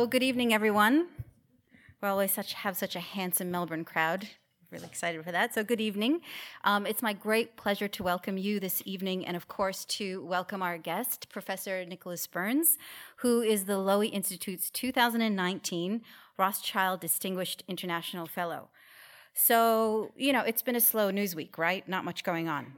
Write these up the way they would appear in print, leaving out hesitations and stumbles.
So good evening, everyone. We always have such a handsome Melbourne crowd. Really excited for that. So good evening. It's my great pleasure to welcome you this evening and, of course, to welcome our guest, Professor Nicholas Burns, who is the Lowy Institute's 2019 Rothschild Distinguished International Fellow. So, it's been a slow news week, right? Not much going on.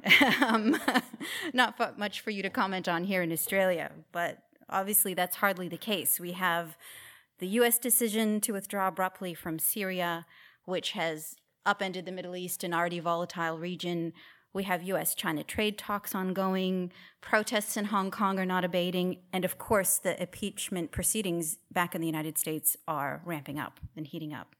Not much for you to comment on here in Australia, but obviously that's hardly the case. We have the U.S. decision to withdraw abruptly from Syria, which has upended the Middle East, an already volatile region. We have U.S.-China trade talks ongoing. Protests in Hong Kong are not abating. And, of course, the impeachment proceedings back in the United States are ramping up and heating up.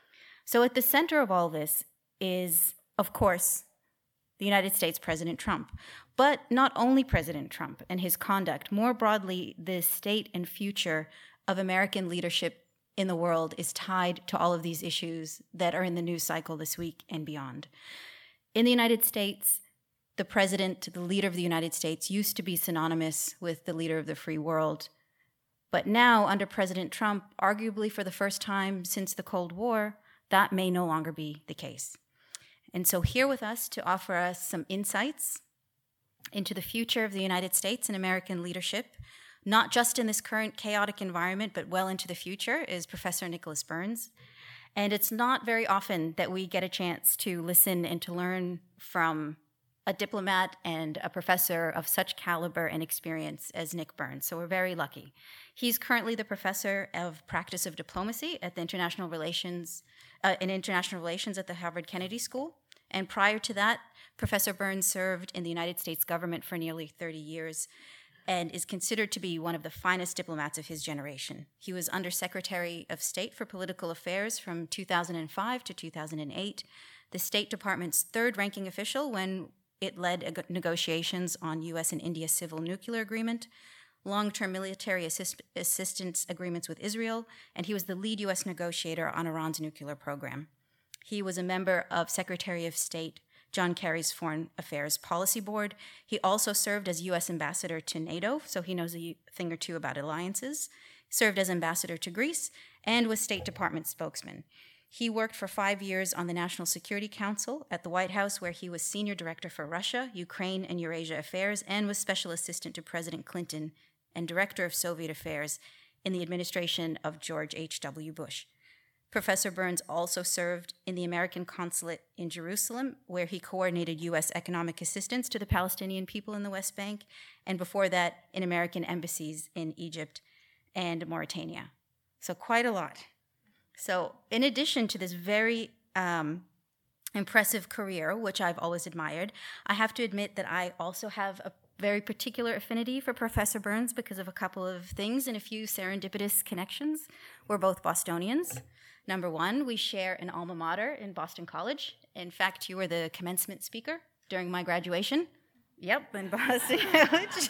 So at the center of all this is, of course, the United States President Trump. But not only President Trump and his conduct. More broadly, the state and future of American leadership in the world is tied to all of these issues that are in the news cycle this week and beyond. In the United States, the president, the leader of the United States, used to be synonymous with the leader of the free world. But now, under President Trump, arguably for the first time since the Cold War, that may no longer be the case. And so here with us to offer us some insights into the future of the United States and American leadership, not just in this current chaotic environment, but well into the future, is Professor Nicholas Burns. And it's not very often that we get a chance to listen and to learn from a diplomat and a professor of such caliber and experience as Nick Burns. So we're very lucky. He's currently the professor of practice of diplomacy at the international relations at the Harvard Kennedy School. And prior to that, Professor Burns served in the United States government for nearly 30 years and is considered to be one of the finest diplomats of his generation. He was Undersecretary of State for Political Affairs from 2005 to 2008, the State Department's third-ranking official when it led negotiations on U.S. and India civil nuclear agreement, long-term military assistance agreements with Israel, and he was the lead U.S. negotiator on Iran's nuclear program. He was a member of Secretary of State John Kerry's Foreign Affairs Policy Board. He also served as U.S. ambassador to NATO, so he knows a thing or two about alliances, served as ambassador to Greece, and was State Department spokesman. He worked for 5 years on the National Security Council at the White House, where he was senior director for Russia, Ukraine, and Eurasia affairs, and was special assistant to President Clinton and director of Soviet affairs in the administration of George H.W. Bush. Professor Burns also served in the American consulate in Jerusalem, where he coordinated U.S. economic assistance to the Palestinian people in the West Bank, and before that, in American embassies in Egypt and Mauritania. So quite a lot. So in addition to this very impressive career, which I've always admired, I have to admit that I also have a very particular affinity for Professor Burns because of a couple of things and a few serendipitous connections. We're both Bostonians. Number one, we share an alma mater in Boston College. In fact, you were the commencement speaker during my graduation. Yep, in Boston College.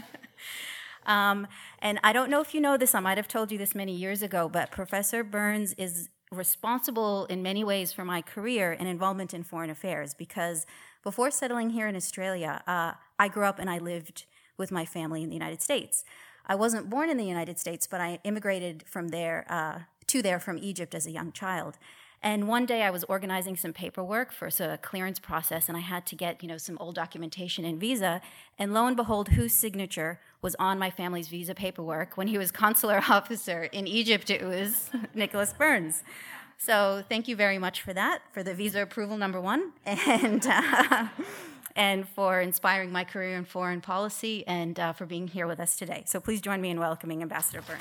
And I don't know if you know this, I might have told you this many years ago, but Professor Burns is responsible in many ways for my career and involvement in foreign affairs because before settling here in Australia, I grew up and I lived with my family in the United States. I wasn't born in the United States, but I immigrated from there to there from Egypt as a young child. And one day I was organizing some paperwork for a clearance process, and I had to get, some old documentation and visa. And lo and behold, whose signature was on my family's visa paperwork when he was consular officer in Egypt? It was Nicholas Burns. So thank you very much for that, for the visa approval number one, and for inspiring my career in foreign policy, and for being here with us today. So please join me in welcoming Ambassador Burns.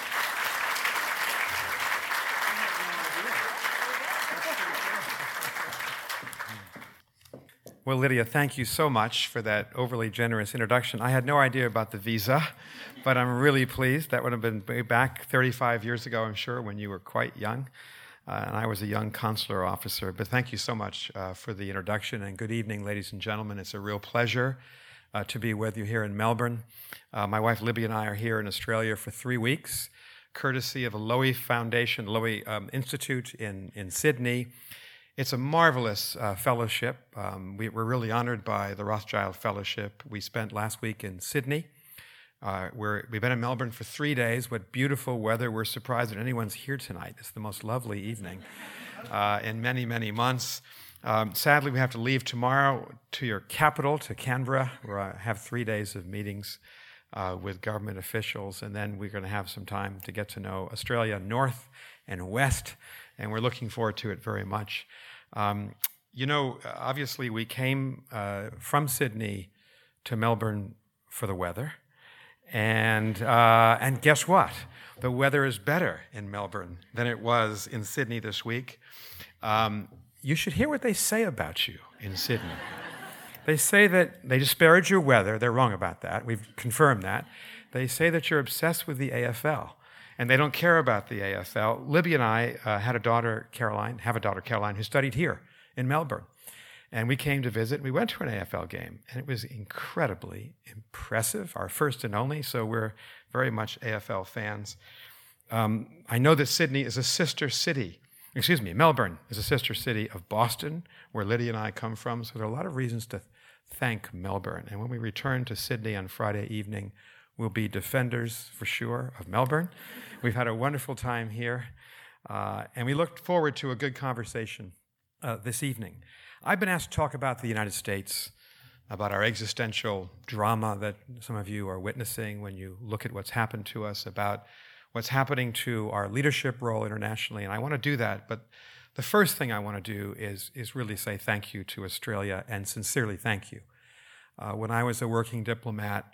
Well, Lydia, thank you so much for that overly generous introduction. I had no idea about the visa, but I'm really pleased. That would have been way back 35 years ago, I'm sure, when you were quite young, and I was a young consular officer. But thank you so much for the introduction, and good evening, ladies and gentlemen. It's a real pleasure to be with you here in Melbourne. My wife Libby and I are here in Australia for 3 weeks, courtesy of the Lowy Foundation, Lowy Institute in Sydney. It's a marvelous fellowship. We're really honored by the Rothschild Fellowship. We spent last week in Sydney We've been in Melbourne for 3 days. What beautiful weather. We're surprised that anyone's here tonight. It's the most lovely evening in many, many months. Sadly, we have to leave tomorrow to your capital, to Canberra, where I have 3 days of meetings with government officials, and then we're going to have some time to get to know Australia north and west, and we're looking forward to it very much. Obviously, we came from Sydney to Melbourne for the weather. And guess what? The weather is better in Melbourne than it was in Sydney this week. You should hear what they say about you in Sydney. They say that they disparage your weather. They're wrong about that. We've confirmed that. They say that you're obsessed with the AFL, and they don't care about the AFL. Libby and I have a daughter, Caroline, who studied here in Melbourne. And we came to visit. We went to an AFL game, and it was incredibly impressive, our first and only, so we're very much AFL fans. I know that Melbourne is a sister city of Boston, where Lydia and I come from, so there are a lot of reasons to thank Melbourne. And when we return to Sydney on Friday evening, we'll be defenders, for sure, of Melbourne. We've had a wonderful time here, and we look forward to a good conversation this evening. I've been asked to talk about the United States, about our existential drama that some of you are witnessing when you look at what's happened to us, about what's happening to our leadership role internationally, and I want to do that, but the first thing I want to do is really say thank you to Australia, and sincerely thank you. When I was a working diplomat,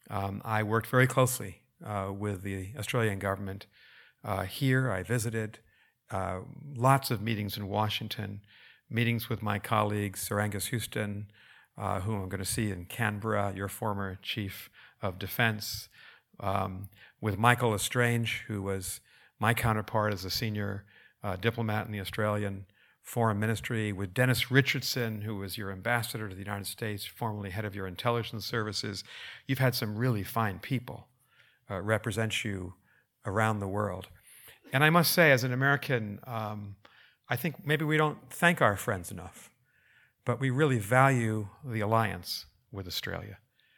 I worked very closely with the Australian government. Here I visited lots of meetings in Washington, meetings with my colleague, Sir Angus Houston, whom I'm going to see in Canberra, your former Chief of Defense, with Michael Lestrange, who was my counterpart as a senior diplomat in the Australian Foreign Ministry, with Dennis Richardson, who was your ambassador to the United States, formerly head of your intelligence services. You've had some really fine people represent you around the world. And I must say, as an American, I think maybe we don't thank our friends enough, but we really value the alliance with Australia.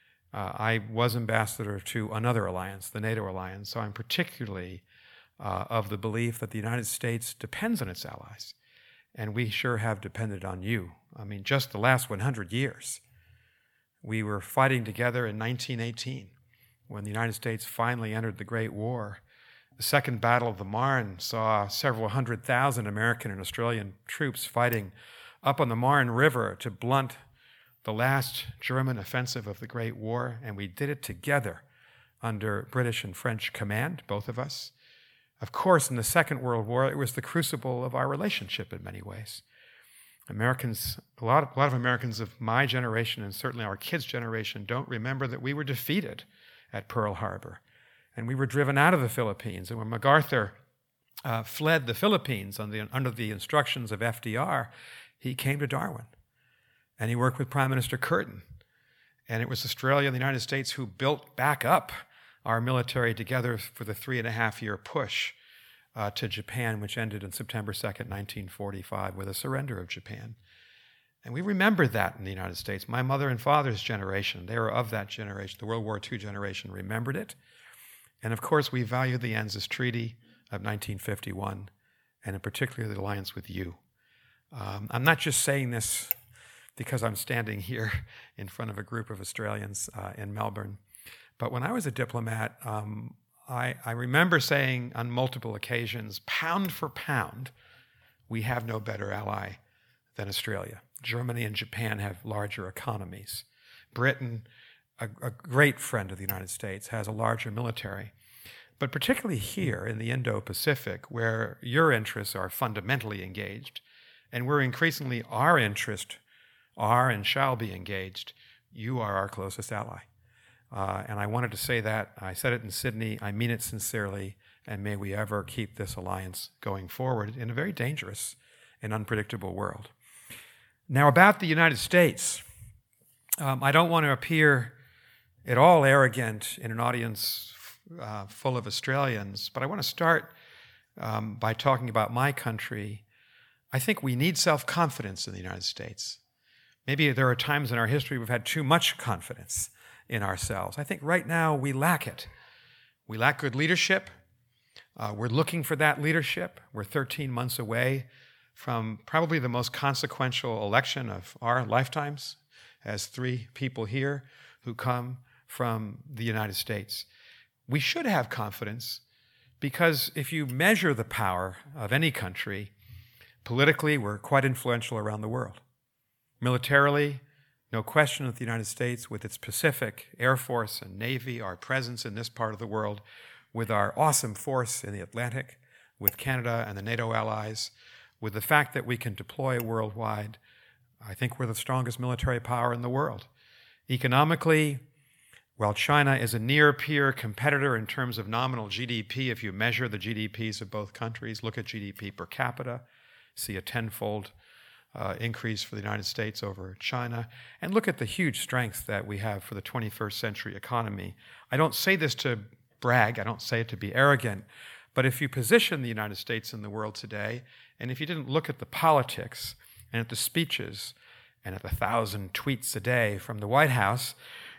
I was ambassador to another alliance, the NATO alliance, so I'm particularly of the belief that the United States depends on its allies, and we sure have depended on you. I mean, just the last 100 years. We were fighting together in 1918 when the United States finally entered the Great War. The Second Battle of the Marne saw several 100,000 American and Australian troops fighting up on the Marne River to blunt the last German offensive of the Great War, and we did it together under British and French command, both of us. Of course, in the Second World War, it was the crucible of our relationship in many ways. Americans, a lot of Americans of my generation, and certainly our kids' generation, don't remember that we were defeated at Pearl Harbor. And we were driven out of the Philippines. And when MacArthur fled the Philippines under the instructions of FDR, he came to Darwin. And he worked with Prime Minister Curtin. And it was Australia and the United States who built back up our military together for the 3.5-year push to Japan, which ended on September 2nd, 1945, with a surrender of Japan. And we remember that in the United States. My mother and father's generation, they were of that generation, the World War II generation, remembered it. And of course, we value the ANZUS Treaty of 1951, and in particular the alliance with you. I'm not just saying this because I'm standing here in front of a group of Australians in Melbourne, but when I was a diplomat, I remember saying on multiple occasions, pound for pound, we have no better ally than Australia. Germany and Japan have larger economies. Britain, a great friend of the United States, has a larger military. But particularly here in the Indo-Pacific, where your interests are fundamentally engaged, and where increasingly our interests are and shall be engaged, you are our closest ally. And I wanted to say that. I said it in Sydney. I mean it sincerely. And may we ever keep this alliance going forward in a very dangerous and unpredictable world. Now, about the United States, I don't want to appear at all arrogant in an audience full of Australians, but I want to start by talking about my country. I think we need self-confidence in the United States. Maybe there are times in our history we've had too much confidence in ourselves. I think right now we lack it. We lack good leadership. We're looking for that leadership. We're 13 months away from probably the most consequential election of our lifetimes, as 3 people here who come from the United States. We should have confidence because if you measure the power of any country, politically, we're quite influential around the world. Militarily, no question that the United States, with its Pacific Air Force and Navy, our presence in this part of the world, with our awesome force in the Atlantic, with Canada and the NATO allies, with the fact that we can deploy worldwide, I think we're the strongest military power in the world. Economically, while China is a near-peer competitor in terms of nominal GDP, if you measure the GDPs of both countries, look at GDP per capita, see a tenfold increase for the United States over China, and look at the huge strength that we have for the 21st century economy. I don't say this to brag, I don't say it to be arrogant, but if you position the United States in the world today, and if you didn't look at the politics and at the speeches and at the 1,000 tweets a day from the White House,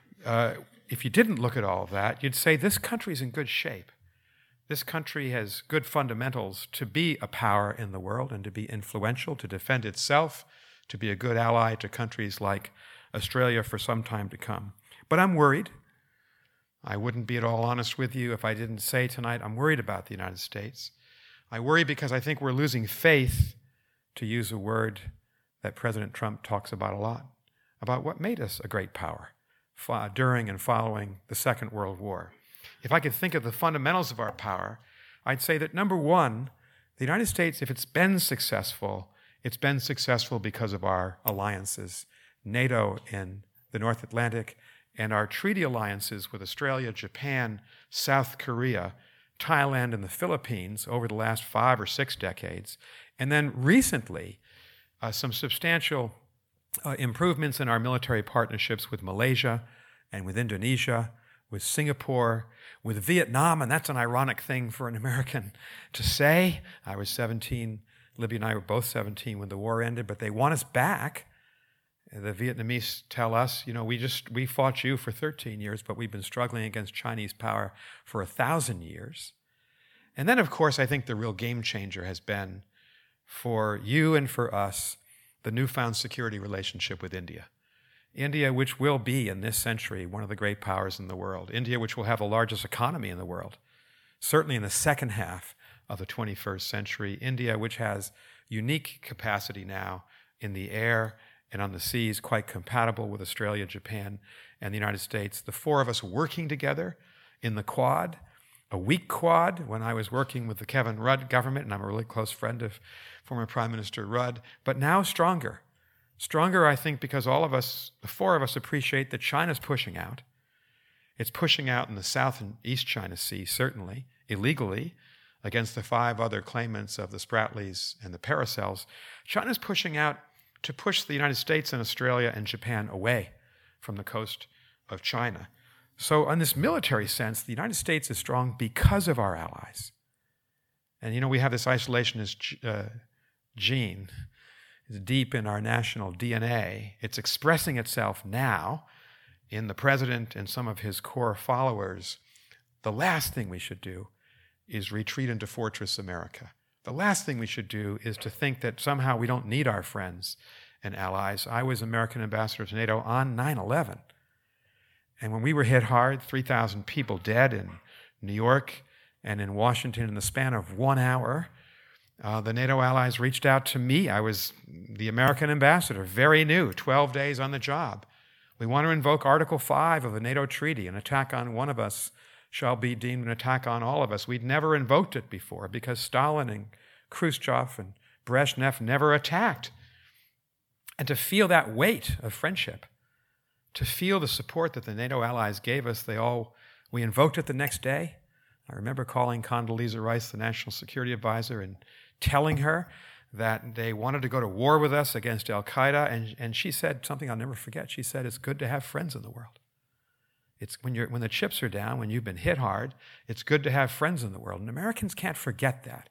if you didn't look at all of that, you'd say this country's in good shape. This country has good fundamentals to be a power in the world and to be influential, to defend itself, to be a good ally to countries like Australia for some time to come. But I'm worried. I wouldn't be at all honest with you if I didn't say tonight I'm worried about the United States. I worry because I think we're losing faith, to use a word that President Trump talks about a lot, about what made us a great power during and following the Second World War. If I could think of the fundamentals of our power, I'd say that number one, the United States, if it's been successful because of our alliances, NATO in the North Atlantic, and our treaty alliances with Australia, Japan, South Korea, Thailand, and the Philippines over the last 5 or 6 decades. And then recently, some substantial improvements in our military partnerships with Malaysia and with Indonesia, with Singapore, with Vietnam, and that's an ironic thing for an American to say. I was 17, Libby and I were both 17 when the war ended, but they want us back. The Vietnamese tell us, we fought you for 13 years, but we've been struggling against Chinese power for 1,000 years. And then, of course, I think the real game changer has been, for you and for us, the newfound security relationship with India. India, which will be, in this century, one of the great powers in the world. India, which will have the largest economy in the world, certainly in the second half of the 21st century. India, which has unique capacity now in the air and on the seas, quite compatible with Australia, Japan, and the United States. The 4 of us working together in the Quad, a weak Quad when I was working with the Kevin Rudd government, and I'm a really close friend of former Prime Minister Rudd, but now stronger. Stronger, I think, because all of us, the 4 of us, appreciate that China's pushing out. It's pushing out in the South and East China Sea, certainly, illegally, against the 5 other claimants of the Spratlys and the Paracels. China's pushing out to push the United States and Australia and Japan away from the coast of China. So in this military sense, the United States is strong because of our allies. And we have this isolationist gene. It's deep in our national DNA. It's expressing itself now in the president and some of his core followers. The last thing we should do is retreat into Fortress America. The last thing we should do is to think that somehow we don't need our friends and allies. I was American ambassador to NATO on 9/11. And when we were hit hard, 3,000 people dead in New York and in Washington in the span of 1 hour, the NATO allies reached out to me. I was the American ambassador, very new, 12 days on the job. We want to invoke Article 5 of the NATO treaty. An attack on one of us shall be deemed an attack on all of us. We'd never invoked it before because Stalin and Khrushchev and Brezhnev never attacked. And to feel that weight of friendship, to feel the support that the NATO allies gave us, we invoked it the next day. I remember calling Condoleezza Rice, the National Security Advisor, and telling her that they wanted to go to war with us against al-Qaeda, and she said something I'll never forget. She said, it's good to have friends in the world. It's when the chips are down, when you've been hit hard, it's good to have friends in the world. And Americans can't forget that.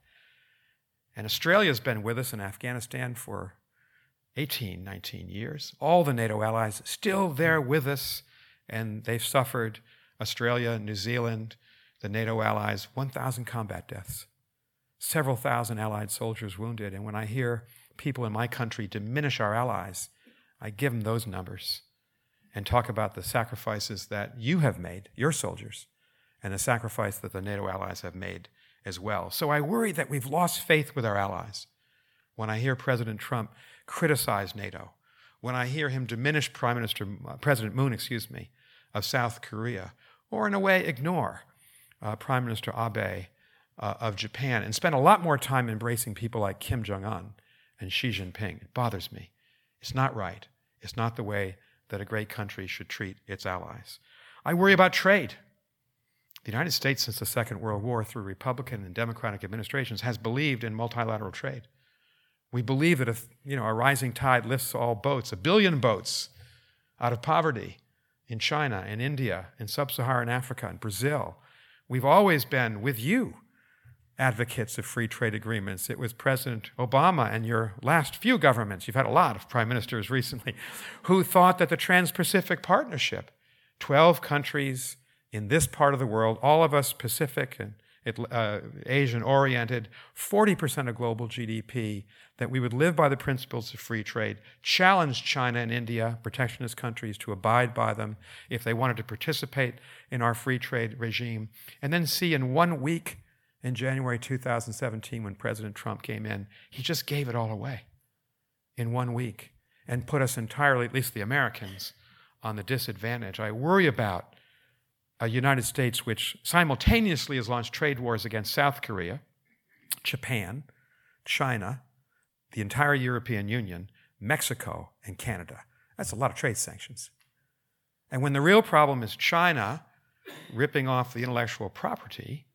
And Australia's been with us in Afghanistan for 18, 19 years. All the NATO allies still there with us And they've suffered, Australia, New Zealand, the NATO allies, 1,000 combat deaths, several thousand Allied soldiers wounded. And when I hear people in my country diminish our allies, I give them those numbers and talk about the sacrifices that you have made, your soldiers, and the sacrifice that the NATO allies have made as well. So I worry that we've lost faith with our allies. When I hear President Trump criticize NATO, when I hear him diminish President Moon, of South Korea, or in a way ignore Prime Minister Abe of Japan, and spend a lot more time embracing people like Kim Jong-un and Xi Jinping, it bothers me. It's not right. It's not the way that a great country should treat its allies. I worry about trade. The United States, since the Second World War, through Republican and Democratic administrations, has believed in multilateral trade. We believe that if a rising tide lifts all boats, 1 billion boats out of poverty in China, in India, in sub-Saharan Africa, in Brazil. We've always been, with you, advocates of free trade agreements. It was President Obama and your last few governments, you've had a lot of prime ministers recently, who thought that the Trans-Pacific Partnership, 12 countries in this part of the world, all of us Pacific and Asian-oriented, 40% of global GDP, that we would live by the principles of free trade, challenge China and India, protectionist countries, to abide by them if they wanted to participate in our free trade regime, and then see in 1 week in January 2017 when President Trump came in, he just gave it all away in 1 week and put us entirely, at least the Americans, on the disadvantage. I worry about a United States which simultaneously has launched trade wars against South Korea, Japan, China, the entire European Union, Mexico, and Canada. That's a lot of trade sanctions. And when the real problem is China ripping off the intellectual property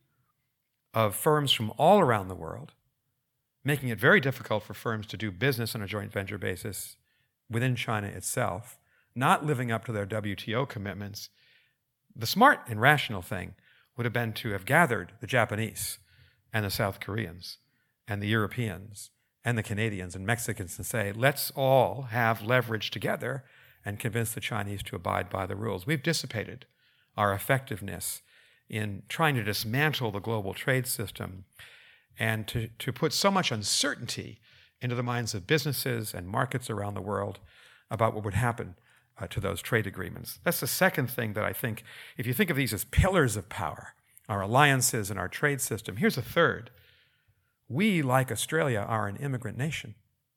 of firms from all around the world, making it very difficult for firms to do business on a joint venture basis within China itself, not living up to their WTO commitments, the smart and rational thing would have been to have gathered the Japanese and the South Koreans and the Europeans and the Canadians and Mexicans and say, let's all have leverage together and convince the Chinese to abide by the rules. We've dissipated our effectiveness in trying to dismantle the global trade system and to put so much uncertainty into the minds of businesses and markets around the world about what would happen to those trade agreements. That's the second thing that I think, if you think of these as pillars of power, our alliances and our trade system, here's a third. We, like Australia, are an immigrant nation.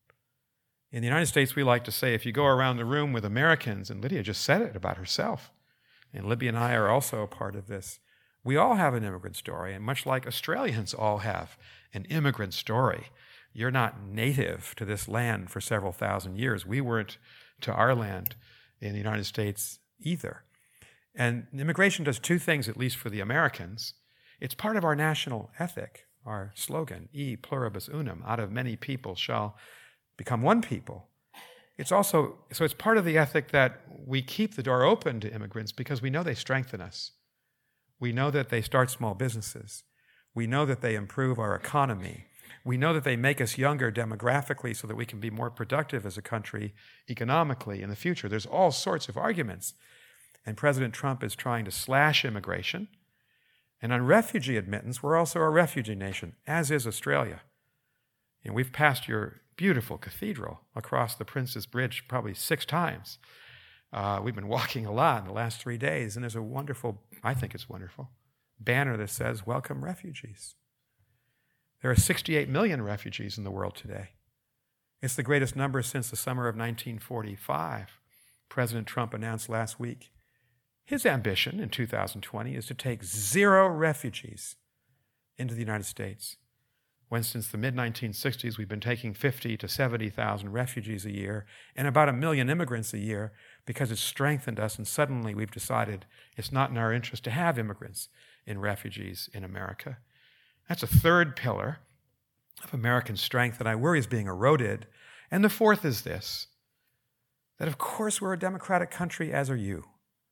In the United States, we like to say, if you go around the room with Americans, and Lydia just said it about herself, and Libby and I are also a part of this, we all have an immigrant story, and much like Australians all have an immigrant story. You're not native to this land for several thousand years. We weren't to our land in the United States either. And immigration does two things, at least for the Americans. It's part of our national ethic, our slogan, E pluribus unum, out of many people shall become one people. It's also, so it's part of the ethic that we keep the door open to immigrants because we know they strengthen us. We know that they start small businesses. We know that they improve our economy. We know that they make us younger demographically so that we can be more productive as a country economically in the future. There's all sorts of arguments. And President Trump is trying to slash immigration. And on refugee admittance, we're also a refugee nation, as is Australia. And we've passed your beautiful cathedral across the Prince's Bridge probably 6 times. We've been walking a lot in the last 3 days, and there's a wonderful, I think it's wonderful, banner that says, "Welcome refugees." There are 68 million refugees in the world today. It's the greatest number since the summer of 1945. President Trump announced last week his ambition in 2020 is to take 0 refugees into the United States, when since the mid-1960s we've been taking 50 to 70,000 refugees a year and about 1 million immigrants a year because it's strengthened us, and suddenly we've decided it's not in our interest to have immigrants and refugees in America. That's a third pillar of American strength that I worry is being eroded. And the fourth is this, that of course we're a democratic country, as are you,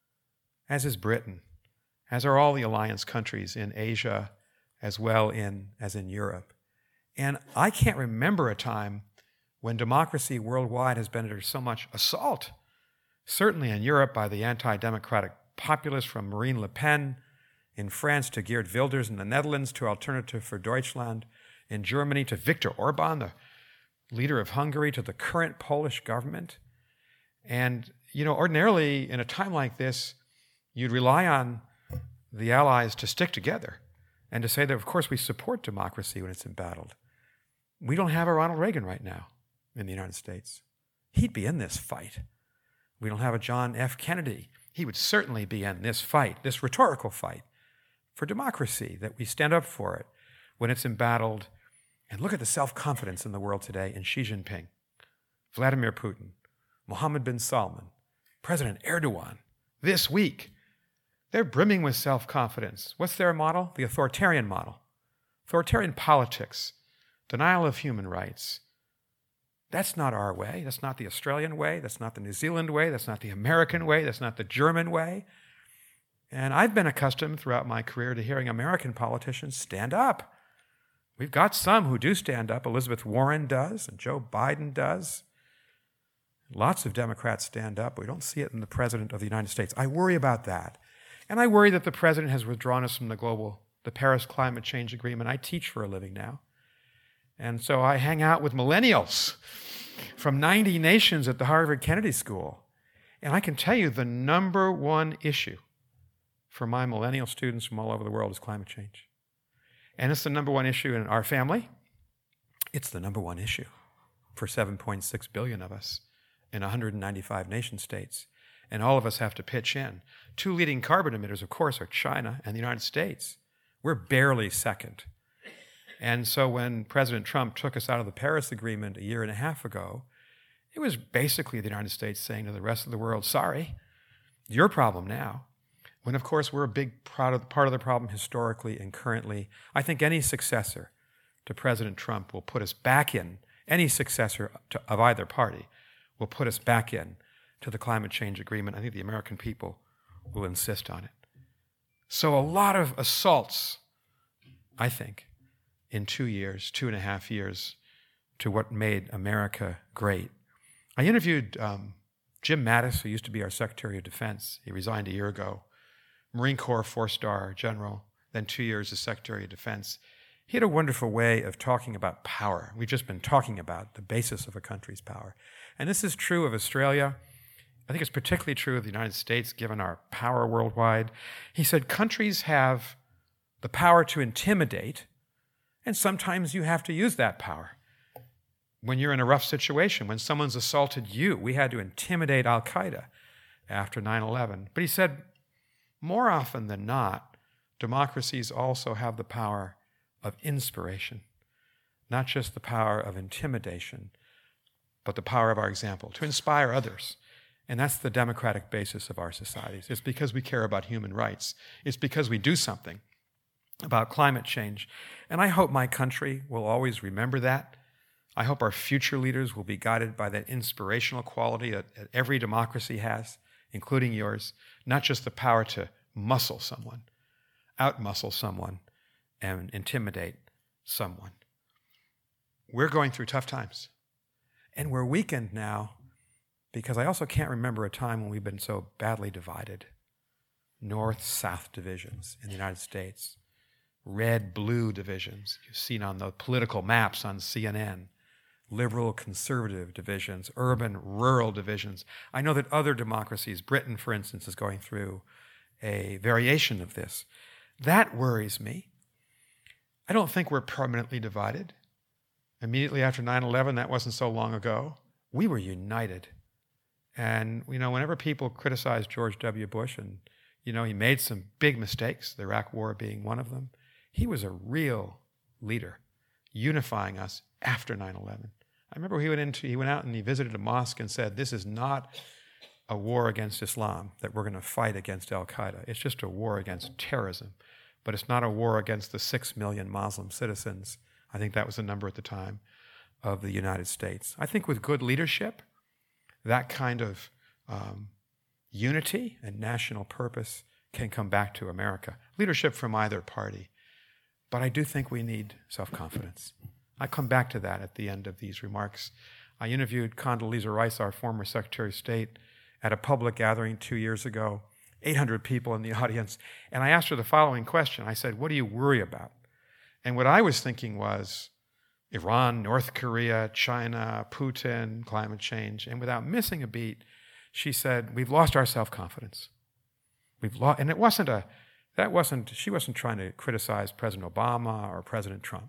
as is Britain, as are all the alliance countries in Asia as well as in Europe. And I can't remember a time when democracy worldwide has been under so much assault certainly in Europe by the anti-democratic populists from Marine Le Pen, in France to Geert Wilders, in the Netherlands to Alternative for Deutschland, in Germany to Viktor Orban, the leader of Hungary, to the current Polish government. And, ordinarily in a time like this, you'd rely on the allies to stick together and to say that, of course, we support democracy when it's embattled. We don't have a Ronald Reagan right now in the United States. He'd be in this fight. We don't have a John F. Kennedy. He would certainly be in this fight, this rhetorical fight for democracy, that we stand up for it when it's embattled. And look at the self-confidence in the world today in Xi Jinping, Vladimir Putin, Mohammed bin Salman, President Erdogan. This week, they're brimming with self-confidence. What's their model? The authoritarian model. Authoritarian politics, denial of human rights. That's not our way. That's not the Australian way. That's not the New Zealand way. That's not the American way. That's not the German way. And I've been accustomed throughout my career to hearing American politicians stand up. We've got some who do stand up. Elizabeth Warren does, and Joe Biden does. Lots of Democrats stand up. We don't see it in the President of the United States. I worry about that. And I worry that the President has withdrawn us from the Paris Climate Change Agreement. I teach for a living now. And so I hang out with millennials from 90 nations at the Harvard Kennedy School. And I can tell you the number one issue for my millennial students from all over the world is climate change. And it's the number one issue in our family. It's the number one issue for 7.6 billion of us in 195 nation states. And all of us have to pitch in. Two leading carbon emitters, of course, are China and the United States. We're barely second. And so when President Trump took us out of the Paris Agreement a year and a half ago, it was basically the United States saying to the rest of the world, sorry, your problem now. When, of course, we're a big part of the problem historically and currently. I think any successor to President Trump will put us back in, any successor of either party will put us back in to the climate change agreement. I think the American people will insist on it. So a lot of assaults, I think, in 2.5 years, to what made America great. I interviewed Jim Mattis, who used to be our Secretary of Defense. He resigned a year ago. Marine Corps 4-star general, then 2 years as Secretary of Defense. He had a wonderful way of talking about power. We've just been talking about the basis of a country's power. And this is true of Australia. I think it's particularly true of the United States, given our power worldwide. He said countries have the power to intimidate, and sometimes you have to use that power. When you're in a rough situation, when someone's assaulted you, we had to intimidate Al-Qaeda after 9/11. But he said, more often than not, democracies also have the power of inspiration, not just the power of intimidation, but the power of our example, to inspire others. And that's the democratic basis of our societies. It's because we care about human rights. It's because we do something about climate change. And I hope my country will always remember that. I hope our future leaders will be guided by that inspirational quality that every democracy has, including yours, not just the power to muscle someone, out-muscle someone, and intimidate someone. We're going through tough times. And we're weakened now because I also can't remember a time when we've been so badly divided. North-South divisions in the United States, red-blue divisions you've seen on the political maps on CNN, liberal-conservative divisions, urban-rural divisions. I know that other democracies, Britain, for instance, is going through a variation of this. That worries me. I don't think we're permanently divided. Immediately after 9/11, that wasn't so long ago, we were united. And, whenever people criticize George W. Bush, and, he made some big mistakes, the Iraq War being one of them, he was a real leader, unifying us after 9/11. I remember he went out and he visited a mosque and said, this is not a war against Islam, that we're going to fight against Al-Qaeda. It's just a war against terrorism. But it's not a war against the 6 million Muslim citizens, I think that was the number at the time, of the United States. I think with good leadership, that kind of unity and national purpose can come back to America. Leadership from either party. But I do think we need self-confidence. I come back to that at the end of these remarks. I interviewed Condoleezza Rice, our former Secretary of State, at a public gathering 2 years ago, 800 people in the audience, and I asked her the following question. I said, what do you worry about? And what I was thinking was Iran, North Korea, China, Putin, climate change, and without missing a beat, she said, we've lost our self-confidence. And she wasn't trying to criticize President Obama or President Trump.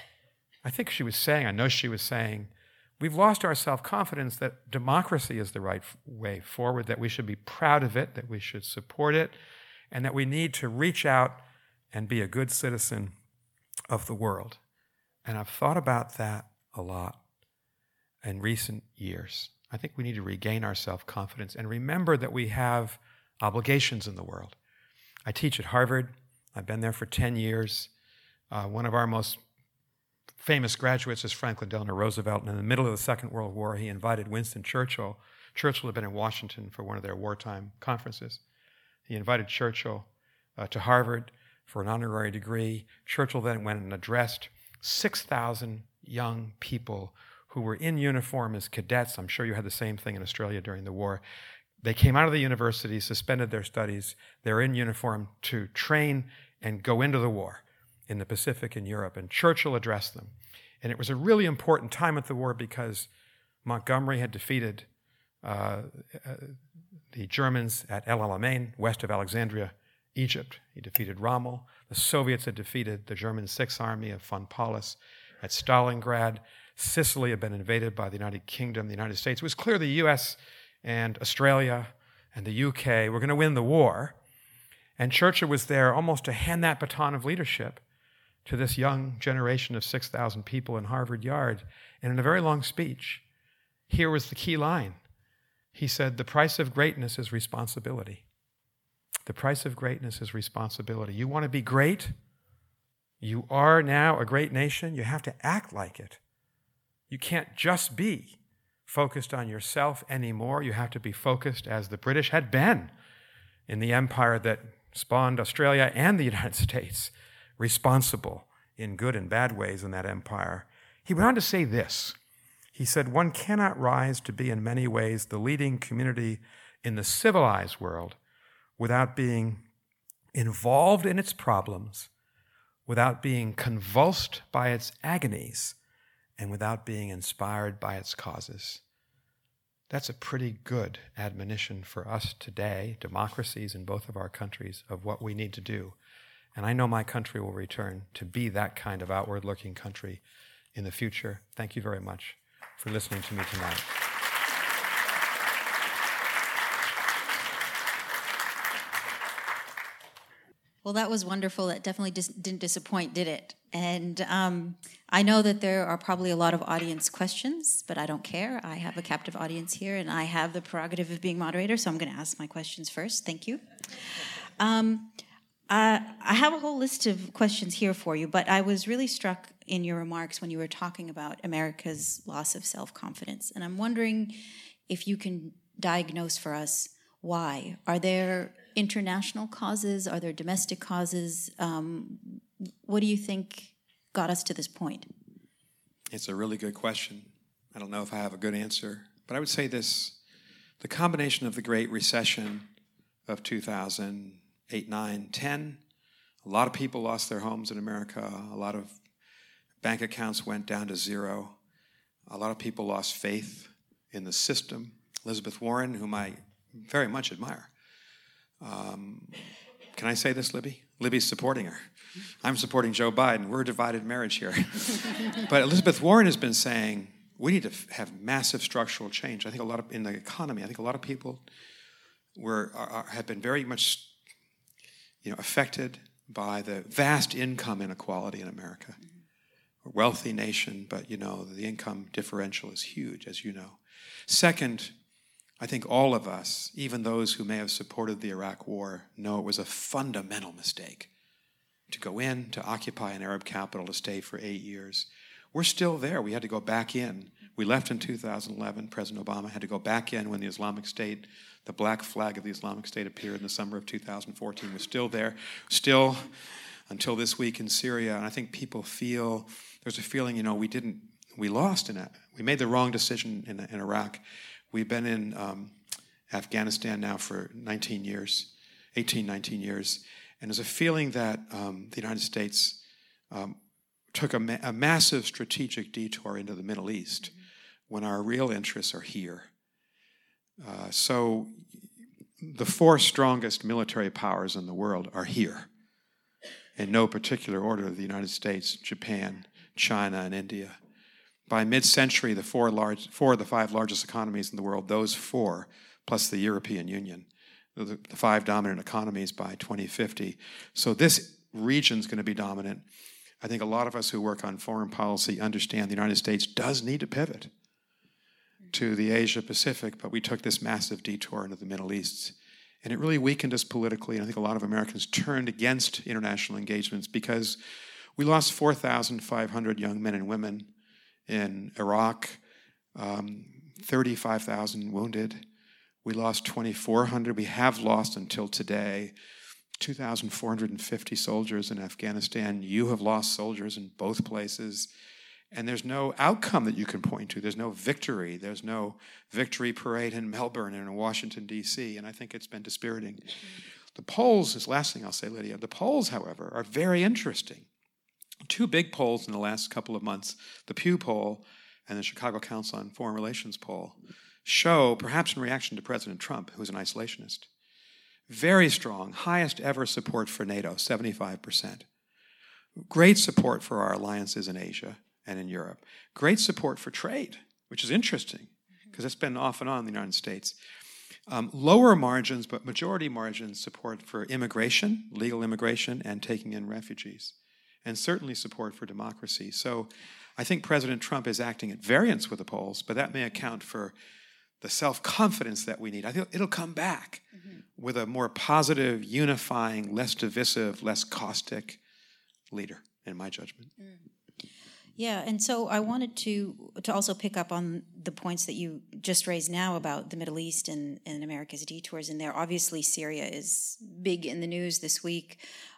I know she was saying, we've lost our self-confidence that democracy is the right way forward, that we should be proud of it, that we should support it, and that we need to reach out and be a good citizen of the world. And I've thought about that a lot in recent years. I think we need to regain our self-confidence and remember that we have obligations in the world. I teach at Harvard. I've been there for 10 years. One of our most famous graduates is Franklin Delano Roosevelt, and in the middle of the Second World War, he invited Winston Churchill. Churchill had been in Washington for one of their wartime conferences. He invited Churchill to Harvard for an honorary degree. Churchill then went and addressed 6,000 young people who were in uniform as cadets. I'm sure you had the same thing in Australia during the war. They came out of the university, suspended their studies. They're in uniform to train and go into the war in the Pacific and Europe. And Churchill addressed them. And it was a really important time at the war because Montgomery had defeated the Germans at El Alamein, west of Alexandria, Egypt. He defeated Rommel. The Soviets had defeated the German Sixth Army of von Paulus at Stalingrad. Sicily had been invaded by the United Kingdom, the United States. It was clear the U.S. and Australia and the UK were going to win the war. And Churchill was there almost to hand that baton of leadership to this young generation of 6,000 people in Harvard Yard. And in a very long speech, here was the key line. He said, the price of greatness is responsibility. The price of greatness is responsibility. You want to be great? You are now a great nation. You have to act like it. You can't just be focused on yourself anymore. You have to be focused, as the British had been in the empire that spawned Australia and the United States, responsible in good and bad ways in that empire. He went on to say this. He said, one cannot rise to be in many ways the leading community in the civilized world without being involved in its problems, without being convulsed by its agonies, and without being inspired by its causes. That's a pretty good admonition for us today, democracies in both of our countries, of what we need to do. And I know my country will return to be that kind of outward-looking country in the future. Thank you very much for listening to me tonight. Well, that was wonderful. That definitely didn't disappoint, did it? And I know that there are probably a lot of audience questions, but I don't care. I have a captive audience here, and I have the prerogative of being moderator, so I'm going to ask my questions first. Thank you. I have a whole list of questions here for you, but I was really struck in your remarks when you were talking about America's loss of self-confidence. And I'm wondering if you can diagnose for us why. Are there international causes? Are there domestic causes? What do you think got us to this point? It's a really good question. I don't know if I have a good answer, but I would say this. The combination of the Great Recession of 2008, 9, 10, a lot of people lost their homes in America. A lot of bank accounts went down to zero. A lot of people lost faith in the system. Elizabeth Warren, whom I very much admire. Can I say this, Libby? Libby's supporting her. I'm supporting Joe Biden. We're a divided marriage here. But Elizabeth Warren has been saying we need to have massive structural change. I think a lot of in the economy. I think a lot of people have been very much, affected by the vast income inequality in America. We're a wealthy nation, but the income differential is huge, as you know. Second, I think all of us, even those who may have supported the Iraq War, know it was a fundamental mistake to go in, to occupy an Arab capital, to stay for 8 years. We're still there. We had to go back in. We left in 2011. President Obama had to go back in when the Islamic State, the black flag of the Islamic State appeared in the summer of 2014. We're still there, still until this week in Syria. And I think people feel, there's a feeling, we lost in it. We made the wrong decision in Iraq. We've been in Afghanistan now for 19 years, 18, 19 years. And there's a feeling that the United States took a massive strategic detour into the Middle East when our real interests are here. So the four strongest military powers in the world are here, in no particular order: the United States, Japan, China, and India. By mid-century, the four of the five largest economies in the world, those four, plus the European Union, the five dominant economies by 2050. So this region's going to be dominant. I think a lot of us who work on foreign policy understand the United States does need to pivot to the Asia-Pacific, but we took this massive detour into the Middle East. And it really weakened us politically, and I think a lot of Americans turned against international engagements because we lost 4,500 young men and women in Iraq, 35,000 wounded. We lost 2,400. We have lost until today 2,450 soldiers in Afghanistan. You have lost soldiers in both places. And there's no outcome that you can point to. There's no victory. There's no victory parade in Melbourne and in Washington, D.C., and I think it's been dispiriting. The polls, this last thing I'll say, Lydia, the polls, however, are very interesting. Two big polls in the last couple of months, the Pew poll and the Chicago Council on Foreign Relations poll, show, perhaps in reaction to President Trump, who's an isolationist, very strong, highest ever support for NATO, 75%. Great support for our alliances in Asia and in Europe. Great support for trade, which is interesting, because it's been off and on in the United States. Lower margins, but majority margins support for immigration, legal immigration, and taking in refugees. And certainly support for democracy. So I think President Trump is acting at variance with the polls, but that may account for the self-confidence that we need. I think it'll come back with a more positive, unifying, less divisive, less caustic leader, in my judgment. Yeah, and so I wanted to also pick up on the points that you just raised now about the Middle East and America's detours in there. Obviously, Syria is big in the news this week,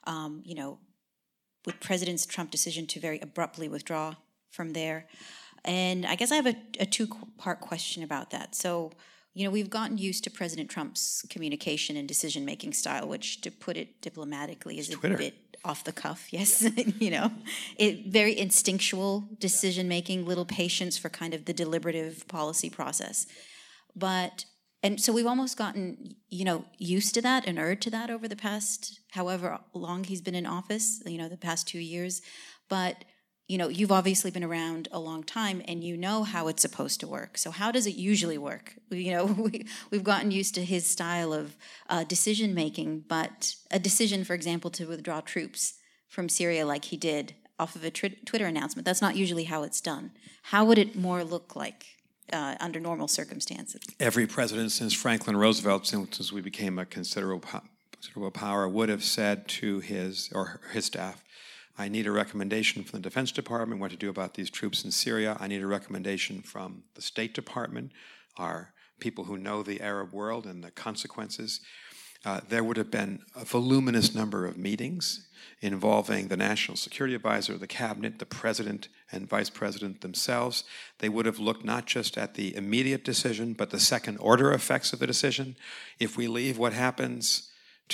with President Trump's decision to very abruptly withdraw from there. And I guess I have a two-part question about that. So, we've gotten used to President Trump's communication and decision-making style, which, to put it diplomatically, is Twitter. A bit off the cuff, yes. Very instinctual decision-making, little patience for kind of the deliberative policy process. And so we've almost gotten, used to that, inured to that over the past, however long he's been in office, the past 2 years. But, you've obviously been around a long time and you know how it's supposed to work. So how does it usually work? We've gotten used to his style of decision-making, but a decision, for example, to withdraw troops from Syria like he did off of a Twitter announcement, that's not usually how it's done. How would it more look like under normal circumstances? Every president since Franklin Roosevelt, since we became a considerable power, would have said to his staff, I need a recommendation from the Defense Department what to do about these troops in Syria. I need a recommendation from the State Department, our people who know the Arab world and the consequences. There would have been a voluminous number of meetings involving the National Security Advisor, the Cabinet, the President and Vice President themselves. They would have looked not just at the immediate decision, but the second-order effects of the decision. If we leave, what happens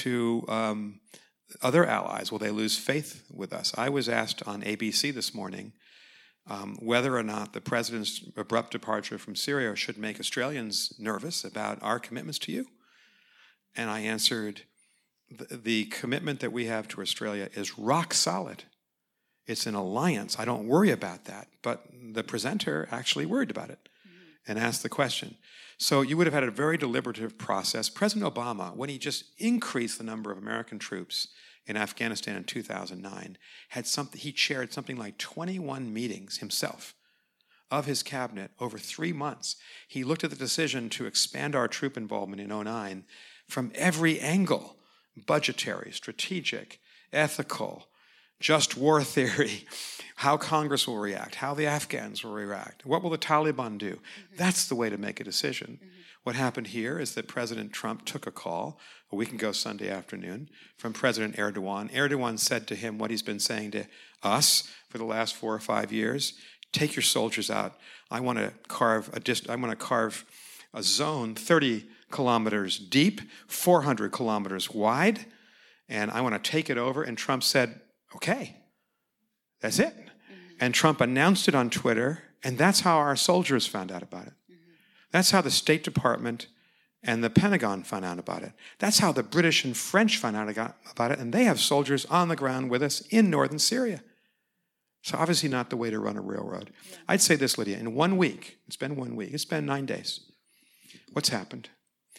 to other allies? Will they lose faith with us? I was asked on ABC this morning whether or not the President's abrupt departure from Syria should make Australians nervous about our commitments to you. And I answered, the commitment that we have to Australia is rock solid. It's an alliance. I don't worry about that. But the presenter actually worried about it and asked the question. So you would have had a very deliberative process. President Obama, when he just increased the number of American troops in Afghanistan in 2009, he chaired something like 21 meetings himself of his cabinet over 3 months. He looked at the decision to expand our troop involvement in 2009 from every angle: budgetary, strategic, ethical, just war theory, how Congress will react, how the Afghans will react, what will the Taliban do. That's the way to make a decision. What happened here is that President Trump took a call a week ago Sunday afternoon from President Erdogan. Erdogan said to him what he's been saying to us for the last 4 or 5 years: take your soldiers out. I want to carve a zone 30 kilometers deep, 400 kilometers wide, and I want to take it over. And Trump said, okay, that's it. And Trump announced it on Twitter, and that's how our soldiers found out about it. That's how the State Department and the Pentagon found out about it. That's how the British and French found out about it, and they have soldiers on the ground with us in northern Syria. So obviously not the way to run a railroad. Yeah. I'd say this, Lydia, in 1 week, it's been 9 days. What's happened?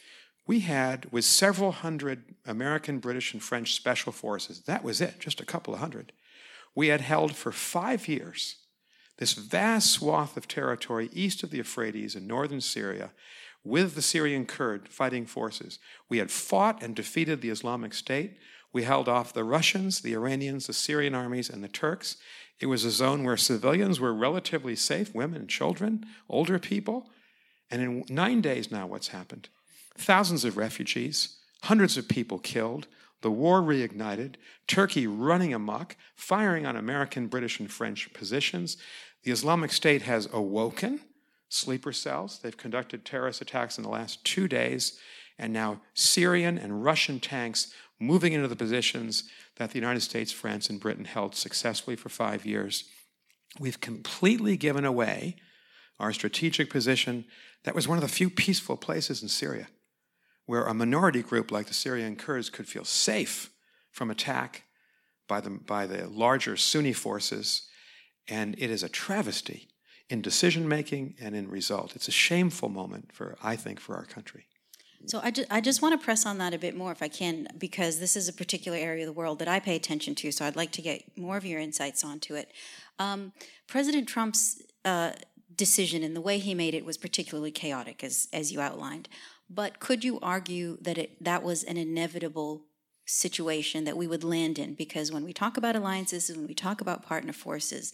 We had, with several hundred American, British, and French special forces, that was it, just a couple of hundred, we had held for 5 years this vast swath of territory east of the Euphrates in northern Syria with the Syrian Kurd fighting forces. We had fought and defeated the Islamic State. We held off the Russians, the Iranians, the Syrian armies, and the Turks. It was a zone where civilians were relatively safe, women and children, older people. And in 9 days now, what's happened? Thousands of refugees, hundreds of people killed, the war reignited, Turkey running amok, firing on American, British, and French positions. The Islamic State has awoken, sleeper cells. They've conducted terrorist attacks in the last 2 days, and now Syrian and Russian tanks moving into the positions that the United States, France, and Britain held successfully for 5 years. We've completely given away our strategic position that was one of the few peaceful places in Syria, where a minority group like the Syrian Kurds could feel safe from attack by the larger Sunni forces. And it is a travesty in decision-making and in result. It's a shameful moment, I think, for our country. So I just want to press on that a bit more if I can, because this is a particular area of the world that I pay attention to, so I'd like to get more of your insights onto it. President Trump's decision and the way he made it was particularly chaotic, as you outlined. But could you argue that that was an inevitable situation that we would land in? Because when we talk about alliances and when we talk about partner forces,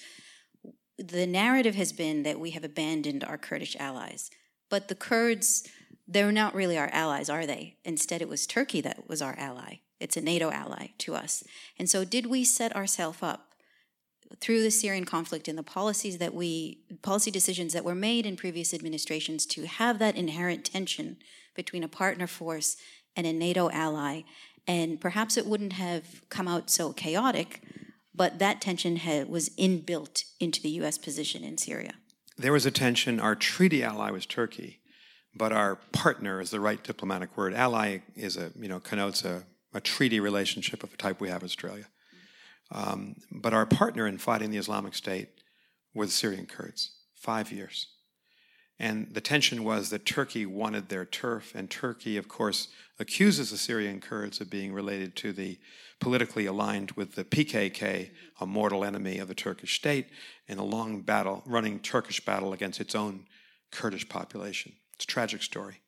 the narrative has been that we have abandoned our Kurdish allies. But the Kurds, they're not really our allies, are they? Instead, it was Turkey that was our ally. It's a NATO ally to us. And so did we set ourselves up through the Syrian conflict and the policy decisions that were made in previous administrations to have that inherent tension between a partner force and a NATO ally? And perhaps it wouldn't have come out so chaotic, but that tension was inbuilt into the U.S. position in Syria. There was a tension. Our treaty ally was Turkey, but our partner is the right diplomatic word. Ally connotes a treaty relationship of the type we have in Australia. But our partner in fighting the Islamic State were the Syrian Kurds, 5 years. And the tension was that Turkey wanted their turf, and Turkey, of course, accuses the Syrian Kurds of being related to the politically aligned with the PKK, a mortal enemy of the Turkish state, in a long running Turkish battle against its own Kurdish population. It's a tragic story.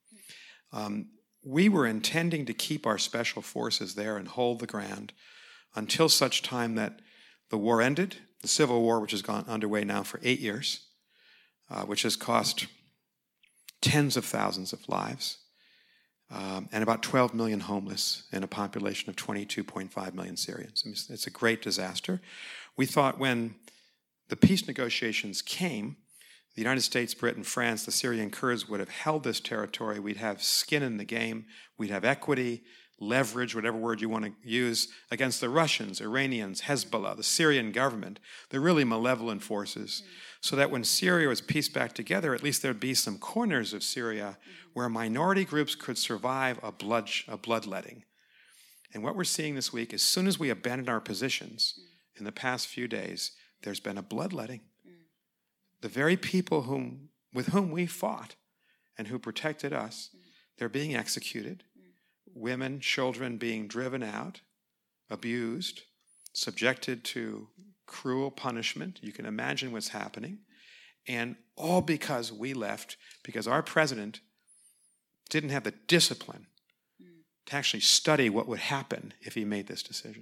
We were intending to keep our special forces there and hold the ground until such time that the war ended, the civil war, which has gone underway now for 8 years, which has cost tens of thousands of lives, and about 12 million homeless in a population of 22.5 million Syrians. I mean, it's a great disaster. We thought when the peace negotiations came, the United States, Britain, France, the Syrian Kurds would have held this territory. We'd have skin in the game. We'd have equity, leverage, whatever word you want to use, against the Russians, Iranians, Hezbollah, the Syrian government, the really malevolent forces, so that when Syria was pieced back together, at least there'd be some corners of Syria where minority groups could survive a bloodletting. And what we're seeing this week, as soon as we abandoned our positions in the past few days, there's been a bloodletting. The very people with whom we fought and who protected us, they're being executed. Women, children being driven out, abused, subjected to cruel punishment. You can imagine what's happening. And all because we left, because our president didn't have the discipline to actually study what would happen if he made this decision.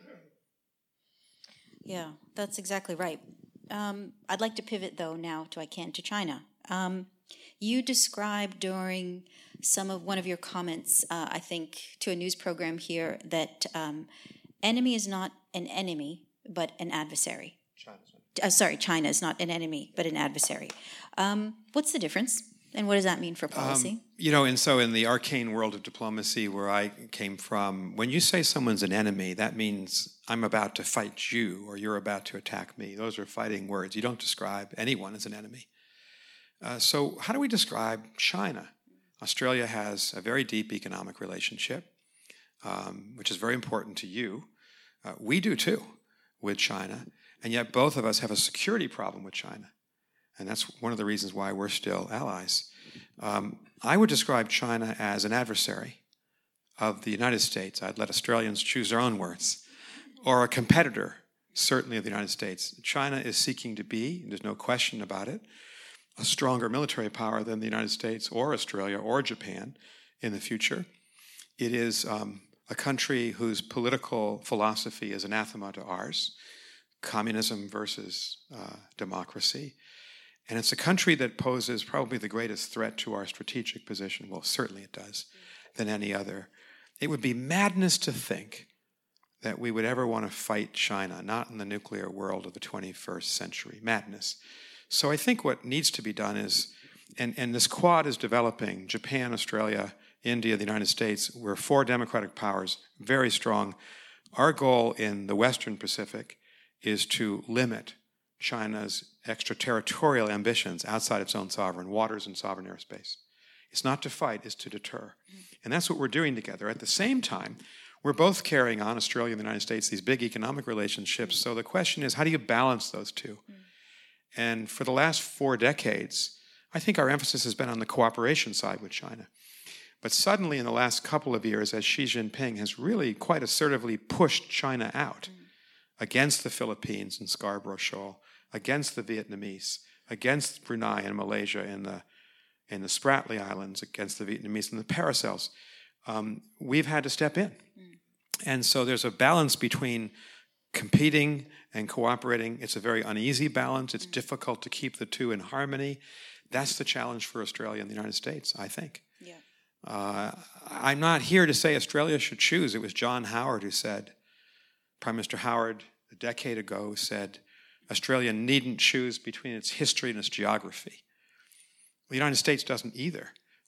Yeah, that's exactly right. I'd like to pivot, though, now to China. You described during one of your comments, I think, to a news program here, that enemy is not an enemy, but an adversary. China is not an enemy, but an adversary. What's the difference? And what does that mean for policy? And so in the arcane world of diplomacy where I came from, when you say someone's an enemy, that means I'm about to fight you or you're about to attack me. Those are fighting words. You don't describe anyone as an enemy. So how do we describe China? Australia has a very deep economic relationship, which is very important to you. We do too with China, and yet both of us have a security problem with China. And that's one of the reasons why we're still allies. I would describe China as an adversary of the United States. I'd let Australians choose their own words. Or a competitor, certainly, of the United States. China is seeking to be, and there's no question about it, a stronger military power than the United States or Australia or Japan in the future. It is a country whose political philosophy is anathema to ours, communism versus democracy. And it's a country that poses probably the greatest threat to our strategic position, well, certainly it does, than any other. It would be madness to think that we would ever want to fight China, not in the nuclear world of the 21st century. Madness. So I think what needs to be done is, and this Quad is developing, Japan, Australia, India, the United States, we're 4 democratic powers, very strong. Our goal in the Western Pacific is to limit China's extraterritorial ambitions outside its own sovereign waters and sovereign airspace. It's not to fight, it's to deter. And that's what we're doing together. At the same time, we're both carrying on, Australia and the United States, these big economic relationships. So the question is, how do you balance those two? And for the last 4 decades, I think our emphasis has been on the cooperation side with China. But suddenly in the last couple of years, as Xi Jinping has really quite assertively pushed China out against the Philippines and Scarborough Shoal, against the Vietnamese, against Brunei and Malaysia in the Spratly Islands, against the Vietnamese and the Paracels, we've had to step in. And so there's a balance between competing and cooperating. It's a very uneasy balance. It's difficult to keep the two in harmony. That's the challenge for Australia and the United States, I think. Yeah. I'm not here to say Australia should choose. It was John Howard who said, Prime Minister Howard a decade ago said, Australia needn't choose between its history and its geography. The United States doesn't either.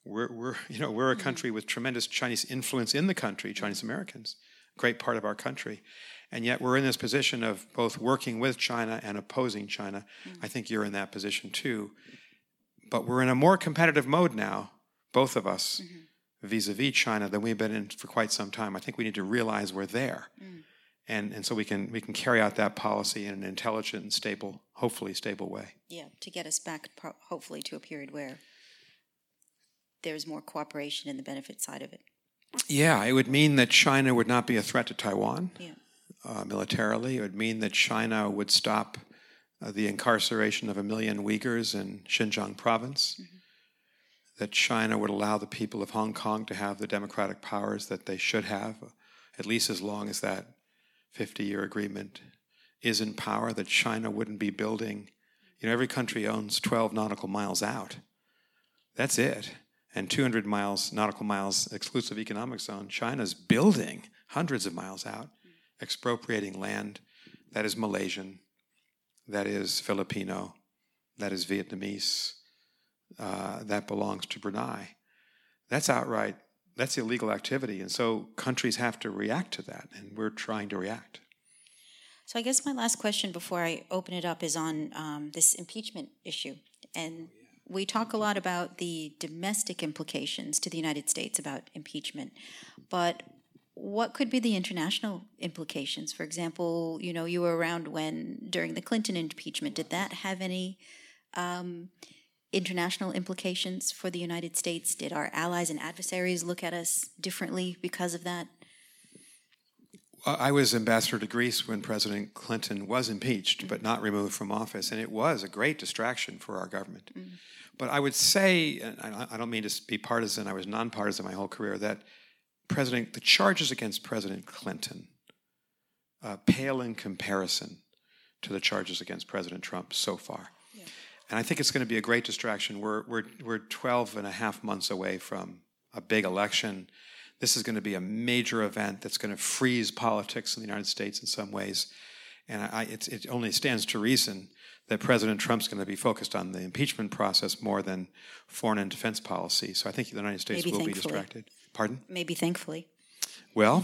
We're a country with tremendous Chinese influence in the country, Chinese Americans, a great part of our country. And yet we're in this position of both working with China and opposing China. I think you're in that position too. But we're in a more competitive mode now, both of us, vis-a-vis China than we've been in for quite some time. I think we need to realize we're there. And so we can carry out that policy in an intelligent and stable, hopefully stable way. Yeah, to get us back, hopefully, to a period where there's more cooperation in the benefit side of it. Yeah, it would mean that China would not be a threat to Taiwan militarily. It would mean that China would stop the incarceration of 1 million Uyghurs in Xinjiang province, that China would allow the people of Hong Kong to have the democratic powers that they should have, at least as long as that 50-year agreement is in power, that China wouldn't be building. Every country owns 12 nautical miles out. That's it. And 200 nautical miles exclusive economic zone. China's building hundreds of miles out, expropriating land that is Malaysian, that is Filipino, that is Vietnamese, that belongs to Brunei. That's outright. That's illegal activity, and so countries have to react to that, and we're trying to react. So I guess my last question before I open it up is on this impeachment issue. And we talk a lot about the domestic implications to the United States about impeachment, but what could be the international implications? For example, you were around during the Clinton impeachment. Did that have any international implications for the United States? Did our allies and adversaries look at us differently because of that? I was ambassador to Greece when President Clinton was impeached, but not removed from office, and it was a great distraction for our government. But I would say, and I don't mean to be partisan, I was nonpartisan my whole career, that the charges against President Clinton pale in comparison to the charges against President Trump so far. And I think it's going to be a great distraction. We're 12 and a half months away from a big election. This is going to be a major event that's going to freeze politics in the United States in some ways. And it only stands to reason that President Trump's going to be focused on the impeachment process more than foreign and defense policy. So I think the United States will be distracted. Pardon? Maybe thankfully. Well,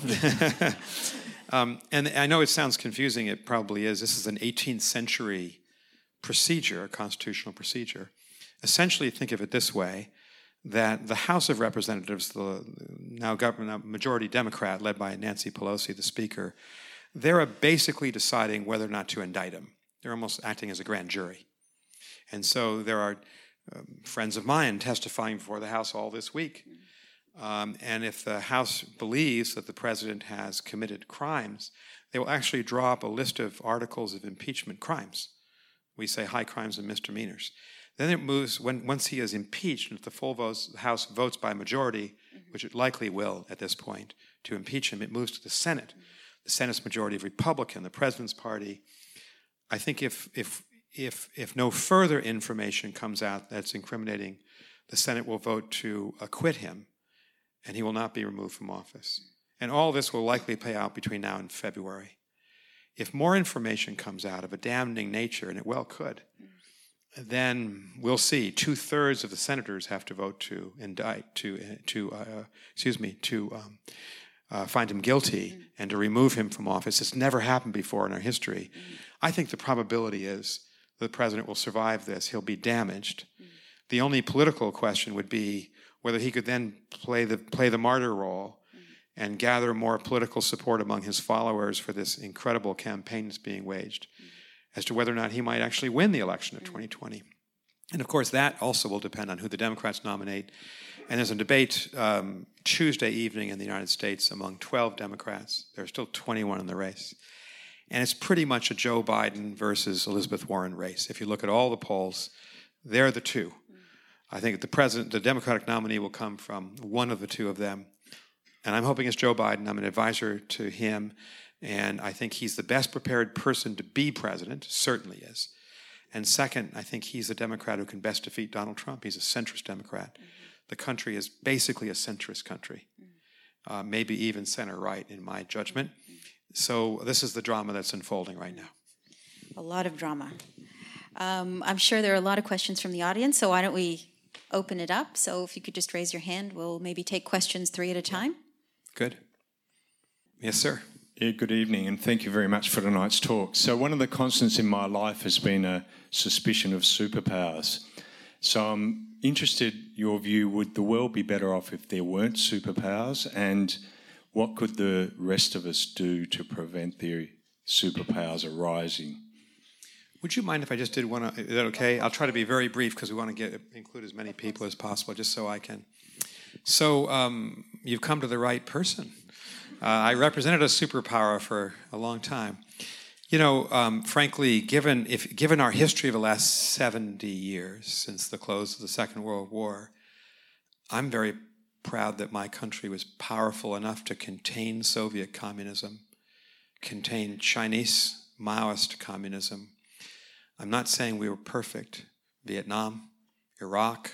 and I know it sounds confusing. It probably is. This is an 18th century procedure, a constitutional procedure. Essentially, think of it this way, that the House of Representatives, the now majority Democrat led by Nancy Pelosi, the Speaker, they're basically deciding whether or not to indict him. They're almost acting as a grand jury. And so there are friends of mine testifying before the House all this week. And if the House believes that the president has committed crimes, they will actually draw up a list of articles of impeachment crimes. We say high crimes and misdemeanors. Then it moves, once he is impeached, and if the full House votes by majority, which it likely will at this point, to impeach him, it moves to the Senate. The Senate's majority of Republican, the president's party. I think if no further information comes out that's incriminating, the Senate will vote to acquit him, and he will not be removed from office. And all this will likely play out between now and February. If more information comes out of a damning nature, and it well could, then we'll see 2/3 of the senators have to vote to indict, find him guilty and to remove him from office. It's never happened before in our history. I think the probability is the president will survive this. He'll be damaged. The only political question would be whether he could then play the martyr role and gather more political support among his followers for this incredible campaign that's being waged, as to whether or not he might actually win the election of 2020. And of course, that also will depend on who the Democrats nominate. And there's a debate Tuesday evening in the United States among 12 Democrats. There are still 21 in the race. And it's pretty much a Joe Biden versus Elizabeth Warren race. If you look at all the polls, they're the two. I think the Democratic nominee will come from one of the two of them. And I'm hoping it's Joe Biden. I'm an advisor to him. And I think he's the best prepared person to be president, certainly is. And second, I think he's the Democrat who can best defeat Donald Trump. He's a centrist Democrat. The country is basically a centrist country, maybe even center-right in my judgment. So this is the drama that's unfolding right now. A lot of drama. I'm sure there are a lot of questions from the audience, so why don't we open it up? So if you could just raise your hand, we'll maybe take questions 3 at a time. Good. Yes, sir. Yeah, good evening, and thank you very much for tonight's talk. So one of the constants in my life has been a suspicion of superpowers. So I'm interested, your view, would the world be better off if there weren't superpowers? And what could the rest of us do to prevent the superpowers arising? Would you mind if I just did one? Is that okay? I'll try to be very brief because we want to include as many people as possible, just so I can. So you've come to the right person. I represented a superpower for a long time. You know, frankly, given our history of the last 70 years since the close of the Second World War, I'm very proud that my country was powerful enough to contain Soviet communism, contain Chinese Maoist communism. I'm not saying we were perfect. Vietnam, Iraq,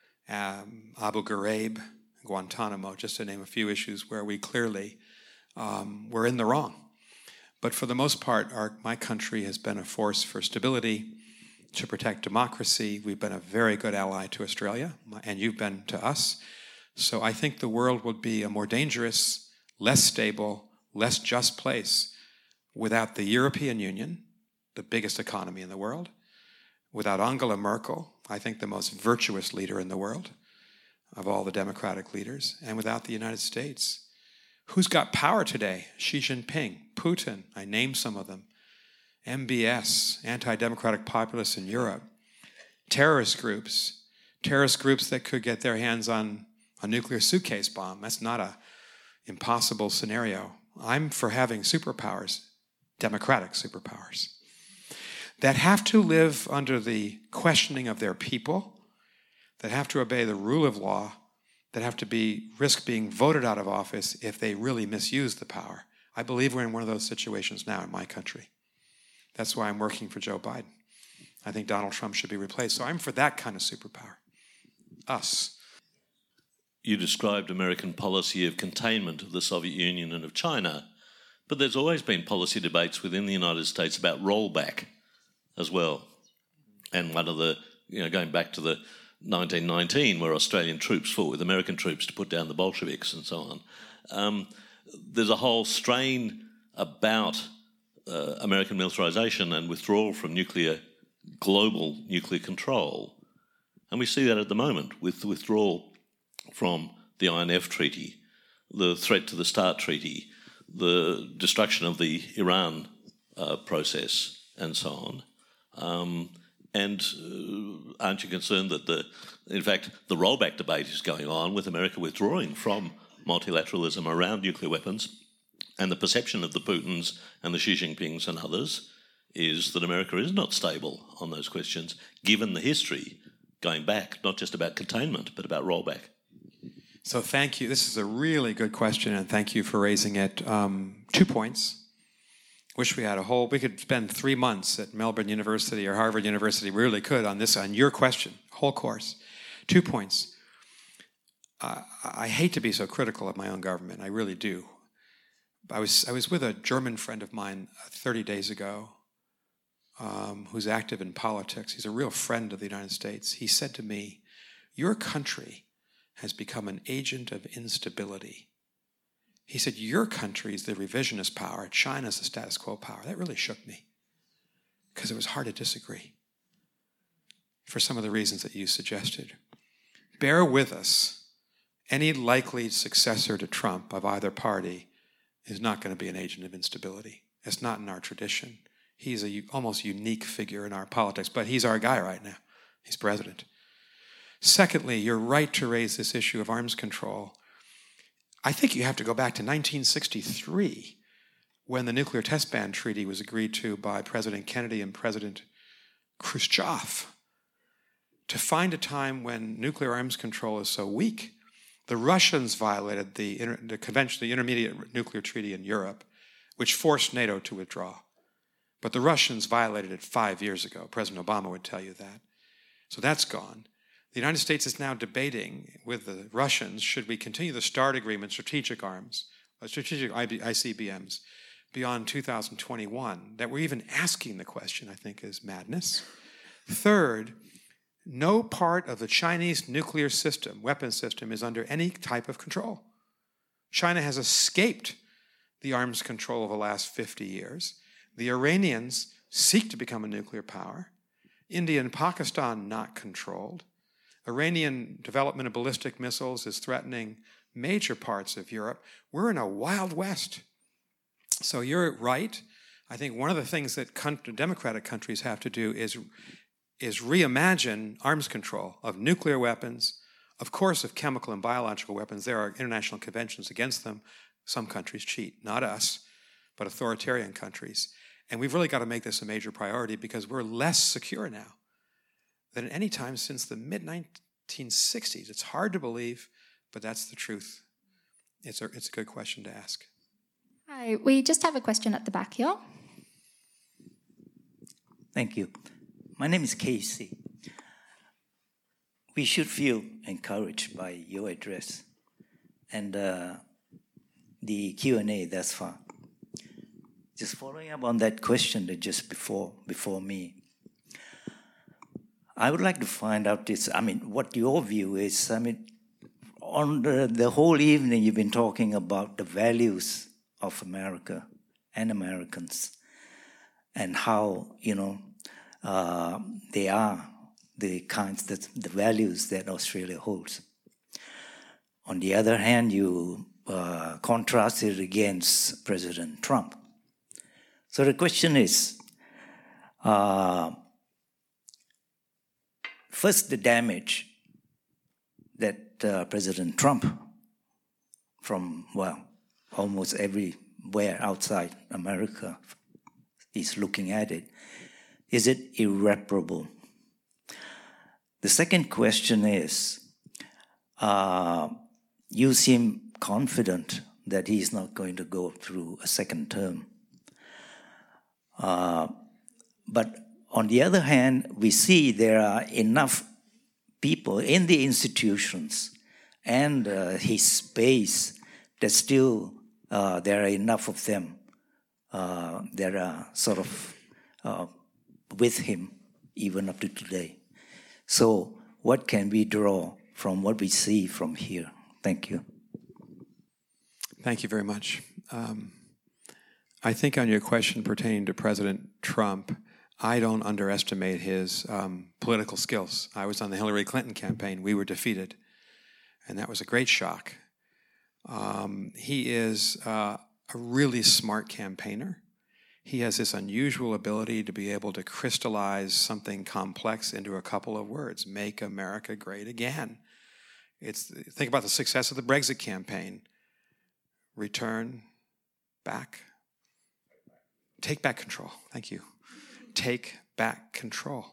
Abu Ghraib, Guantanamo, just to name a few issues where we clearly were in the wrong. But for the most part, my country has been a force for stability, to protect democracy. We've been a very good ally to Australia, and you've been to us. So I think the world would be a more dangerous, less stable, less just place without the European Union, the biggest economy in the world, without Angela Merkel, I think the most virtuous leader in the world of all the democratic leaders, and without the United States. Who's got power today? Xi Jinping, Putin, I named some of them. MBS, anti-democratic populists in Europe. Terrorist groups that could get their hands on a nuclear suitcase bomb. That's not an impossible scenario. I'm for having superpowers, democratic superpowers, that have to live under the questioning of their people, that have to obey the rule of law, that have to risk being voted out of office if they really misuse the power. I believe we're in one of those situations now in my country. That's why I'm working for Joe Biden. I think Donald Trump should be replaced. So I'm for that kind of superpower. Us. You described American policy of containment of the Soviet Union and of China But there's always been policy debates within the United States about rollback as well. And one of the, going back to the 1919, where Australian troops fought with American troops to put down the Bolsheviks and so on. There's a whole strain about American militarisation and withdrawal from global nuclear control. And we see that at the moment with the withdrawal from the INF Treaty, the threat to the START Treaty, the destruction of the Iran process, and so on. And aren't you concerned that, in fact, the rollback debate is going on with America withdrawing from multilateralism around nuclear weapons, and the perception of the Putins and the Xi Jinpings and others is that America is not stable on those questions, given the history going back, not just about containment, but about rollback? So thank you. This is a really good question, and thank you for raising it. 2 points. Wish we had we could spend 3 months at Melbourne University or Harvard University, we really could, on your question, whole course. 2 points. I hate to be so critical of my own government, I really do. I was with a German friend of mine 30 days ago who's active in politics. He's a real friend of the United States. He said to me, your country has become an agent of instability. He said, your country is the revisionist power, China's the status quo power. That really shook me because it was hard to disagree for some of the reasons that you suggested. Bear with us. Any likely successor to Trump of either party is not going to be an agent of instability. It's not in our tradition. He's a almost unique figure in our politics, but he's our guy right now. He's president. Secondly, you're right to raise this issue of arms control. I think you have to go back to 1963 when the Nuclear Test Ban Treaty was agreed to by President Kennedy and President Khrushchev to find a time when nuclear arms control is so weak. The Russians violated the convention, the Intermediate Nuclear Treaty in Europe, which forced NATO to withdraw. But the Russians violated it 5 years ago. President Obama would tell you that. So that's gone. The United States is now debating with the Russians, should we continue the START agreement, strategic arms, strategic ICBMs, beyond 2021? That we're even asking the question, I think, is madness. Third, no part of the Chinese nuclear system, weapon system, is under any type of control. China has escaped the arms control of the last 50 years. The Iranians seek to become a nuclear power. India and Pakistan not controlled. Iranian development of ballistic missiles is threatening major parts of Europe. We're in a wild west. So you're right. I think one of the things that democratic countries have to do is reimagine arms control of nuclear weapons, of course of chemical and biological weapons. There are international conventions against them. Some countries cheat, not us, but authoritarian countries. And we've really got to make this a major priority because we're less secure now than at any time since the mid-1960s. It's hard to believe, but that's the truth. It's a good question to ask. Hi, we just have a question at the back here. Thank you. My name is Casey. We should feel encouraged by your address and the Q&A thus far. Just following up on that question that just before me, I would like to find out what your view is. On the whole evening you've been talking about the values of America and Americans and how, they are the values that Australia holds. On the other hand, you contrasted against President Trump. So the question is, first, the damage that President Trump, from, almost everywhere outside America, is looking at it. Is it irreparable? The second question is, you seem confident that he's not going to go through a second term. But on the other hand, we see there are enough people in the institutions and his base that still there are enough of them that are sort of with him even up to today. So what can we draw from what we see from here? Thank you. Thank you very much. I think on your question pertaining to President Trump, I don't underestimate his political skills. I was on the Hillary Clinton campaign. We were defeated, and that was a great shock. He is a really smart campaigner. He has this unusual ability to be able to crystallize something complex into a couple of words. Make America great again. Think about the success of the Brexit campaign. Return back. Take back control. Thank you. Take back control.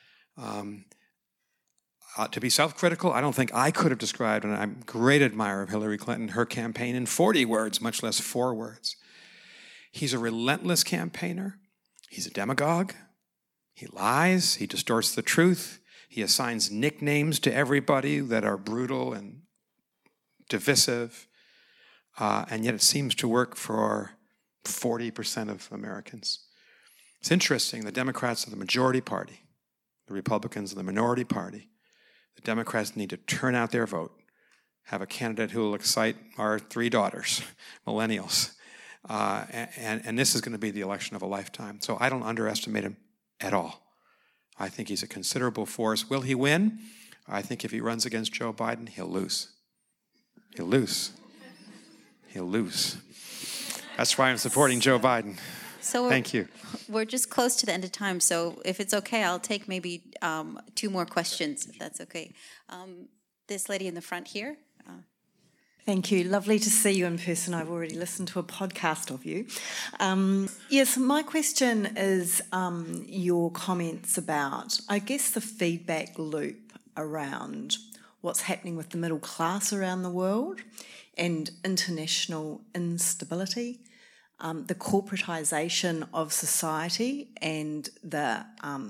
To be self-critical, I don't think I could have described, and I'm a great admirer of Hillary Clinton, her campaign in 40 words, much less 4 words. He's a relentless campaigner. He's a demagogue. He lies. He distorts the truth. He assigns nicknames to everybody that are brutal and divisive. And yet it seems to work for 40% of Americans. It's interesting. The Democrats are the majority party. The Republicans are the minority party. The Democrats need to turn out their vote, have a candidate who will excite our 3 daughters, millennials. And this is going to be the election of a lifetime. So I don't underestimate him at all. I think he's a considerable force. Will he win? I think if he runs against Joe Biden, he'll lose. He'll lose. He'll lose. That's why I'm supporting Joe Biden. So thank you. We're just close to the end of time, so if it's okay, I'll take maybe 2 more questions, if that's okay. This lady in the front here. Thank you. Lovely to see you in person. I've already listened to a podcast of you. Yes, my question is your comments about, I guess, the feedback loop around what's happening with the middle class around the world and international instability, the corporatisation of society and the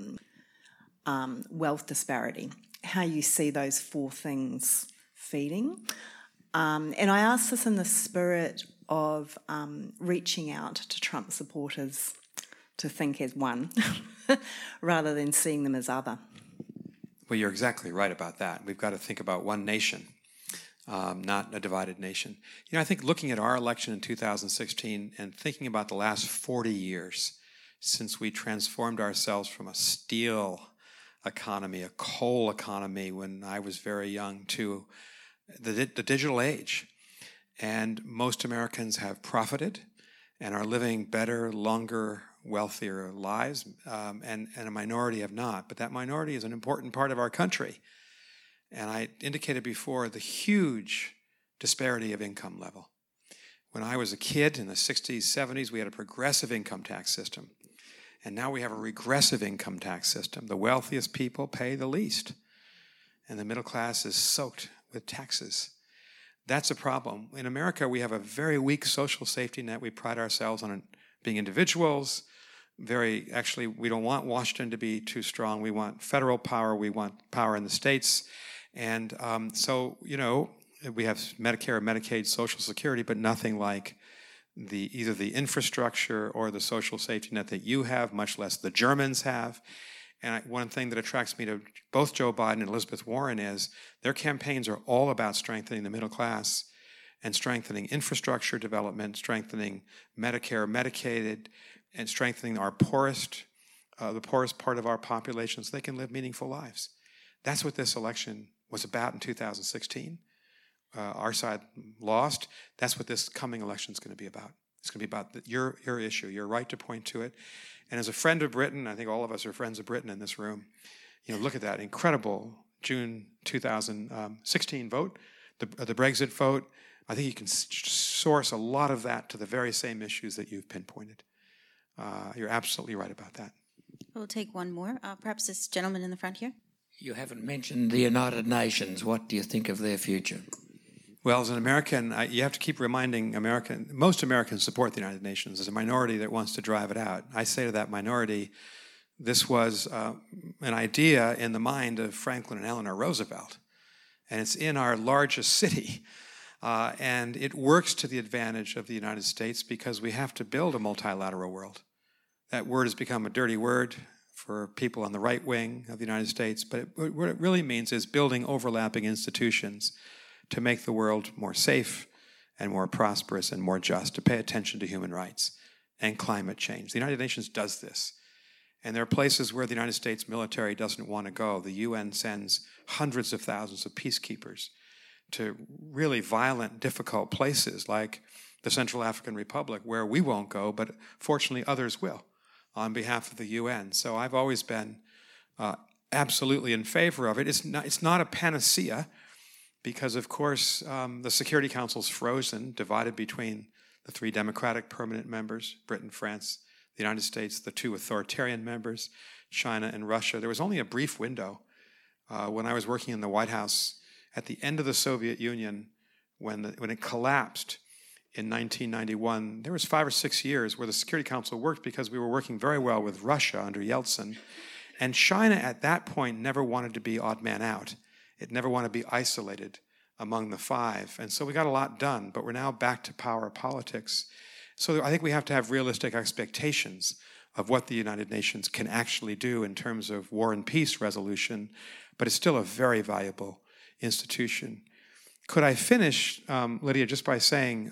wealth disparity, how you see those 4 things feeding. And I ask this in the spirit of reaching out to Trump supporters to think as one rather than seeing them as other. Well, you're exactly right about that. We've got to think about one nation, not a divided nation. You know, I think looking at our election in 2016 and thinking about the last 40 years since we transformed ourselves from a steel economy, a coal economy when I was very young, to the digital age. And most Americans have profited and are living better, longer, wealthier lives, and a minority have not. But that minority is an important part of our country. And I indicated before the huge disparity of income level. When I was a kid in the 60s, 70s, we had a progressive income tax system. And now we have a regressive income tax system. The wealthiest people pay the least. And the middle class is soaked with taxes. That's a problem. In America, we have a very weak social safety net. We pride ourselves on being individuals. Actually, we don't want Washington to be too strong. We want federal power. We want power in the states. And so, you know, we have Medicare, Medicaid, Social Security, but nothing like either the infrastructure or the social safety net that you have, much less the Germans have. And one thing that attracts me to both Joe Biden and Elizabeth Warren is their campaigns are all about strengthening the middle class and strengthening infrastructure development, strengthening Medicare, Medicaid, and strengthening the poorest part of our population so they can live meaningful lives. That's what this election was about in 2016. Our side lost. That's what this coming election is going to be about. It's going to be about your issue. You're right to point to it. And as a friend of Britain, I think all of us are friends of Britain in this room, you know, look at that incredible June 2016 vote, the Brexit vote. I think you can source a lot of that to the very same issues that you've pinpointed. You're absolutely right about that. We'll take one more. Perhaps this gentleman in the front here. You haven't mentioned the United Nations. What do you think of their future? Well, as an American, you have to keep reminding most Americans support the United Nations. There's a minority that wants to drive it out. I say to that minority, this was an idea in the mind of Franklin and Eleanor Roosevelt, and it's in our largest city. And it works to the advantage of the United States because we have to build a multilateral world. That word has become a dirty word for people on the right wing of the United States, but what it really means is building overlapping institutions to make the world more safe and more prosperous and more just, to pay attention to human rights and climate change. The United Nations does this. And there are places where the United States military doesn't want to go. The UN sends hundreds of thousands of peacekeepers to really violent, difficult places like the Central African Republic, where we won't go, but fortunately others will on behalf of the UN. So I've always been absolutely in favor of it. It's not a panacea because, of course, the Security Council's frozen, divided between the 3 democratic permanent members, Britain, France, the United States, the 2 authoritarian members, China and Russia. There was only a brief window when I was working in the White House at the end of the Soviet Union, when it collapsed in 1991, there was 5 or 6 years where the Security Council worked because we were working very well with Russia under Yeltsin. And China at that point never wanted to be odd man out. It never wanted to be isolated among the 5. And so we got a lot done, but we're now back to power politics. So I think we have to have realistic expectations of what the United Nations can actually do in terms of war and peace resolution, but it's still a very valuable institution. Could I finish, Lydia, just by saying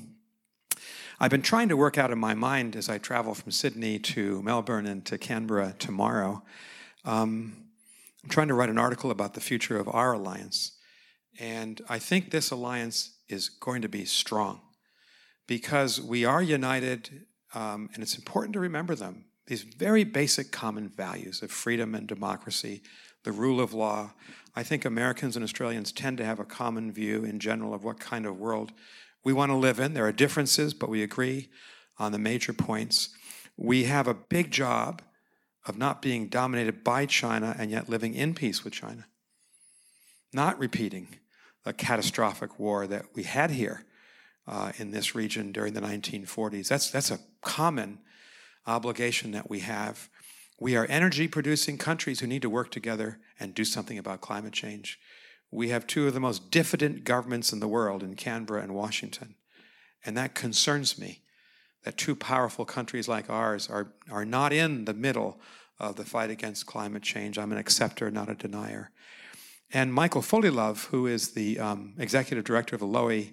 I've been trying to work out in my mind as I travel from Sydney to Melbourne and to Canberra tomorrow. I'm trying to write an article about the future of our alliance. And I think this alliance is going to be strong because we are united, and it's important to remember them. These very basic common values of freedom and democracy, the rule of law. I think Americans and Australians tend to have a common view in general of what kind of world we want to live in. There are differences, but we agree on the major points. We have a big job of not being dominated by China and yet living in peace with China. Not repeating the catastrophic war that we had here in this region during the 1940s. That's a common obligation that we have. We are energy-producing countries who need to work together and do something about climate change. We have 2 of the most diffident governments in the world in Canberra and Washington. And that concerns me, that 2 powerful countries like ours are not in the middle of the fight against climate change. I'm an acceptor, not a denier. And Michael Foley-Love, who is the executive director of Lowy,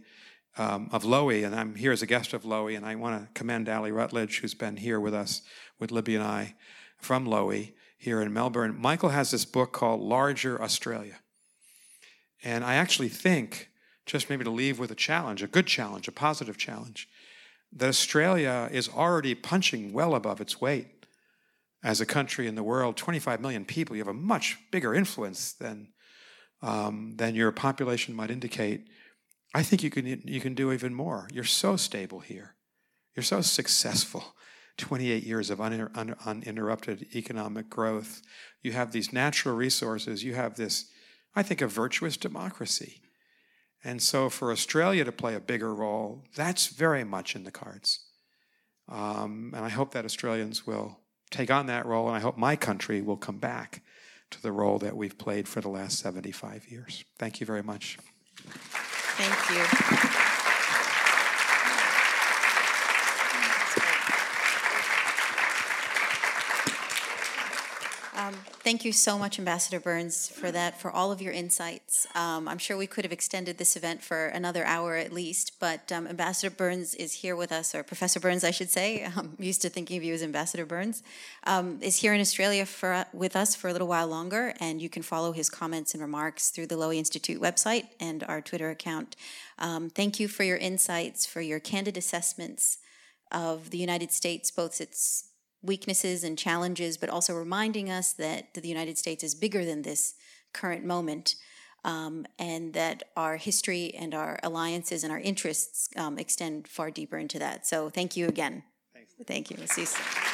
and I'm here as a guest of Lowy, and I want to commend Ali Rutledge, who's been here with us, with Libby and I, from Lowy here in Melbourne. Michael has this book called Larger Australia. And I actually think, just maybe to leave with a challenge, a good challenge, a positive challenge, that Australia is already punching well above its weight as a country in the world. 25 million people, you have a much bigger influence than your population might indicate. I think you can do even more. You're so stable here. You're so successful. 28 years of uninterrupted economic growth. You have these natural resources. You have this, I think, a virtuous democracy. And so for Australia to play a bigger role, that's very much in the cards. And I hope that Australians will take on that role, and I hope my country will come back to the role that we've played for the last 75 years. Thank you very much. Thank you. Thank you so much, Ambassador Burns, for that, for all of your insights. I'm sure we could have extended this event for another hour at least, but Ambassador Burns is here with us, or Professor Burns, I should say. I'm used to thinking of you as Ambassador Burns, is here in Australia with us for a little while longer, and you can follow his comments and remarks through the Lowy Institute website and our Twitter account. Thank you for your insights, for your candid assessments of the United States, both its weaknesses and challenges, but also reminding us that the United States is bigger than this current moment, and that our history and our alliances and our interests extend far deeper into that. So thank you again. Thanks. Thank you. We'll see you soon.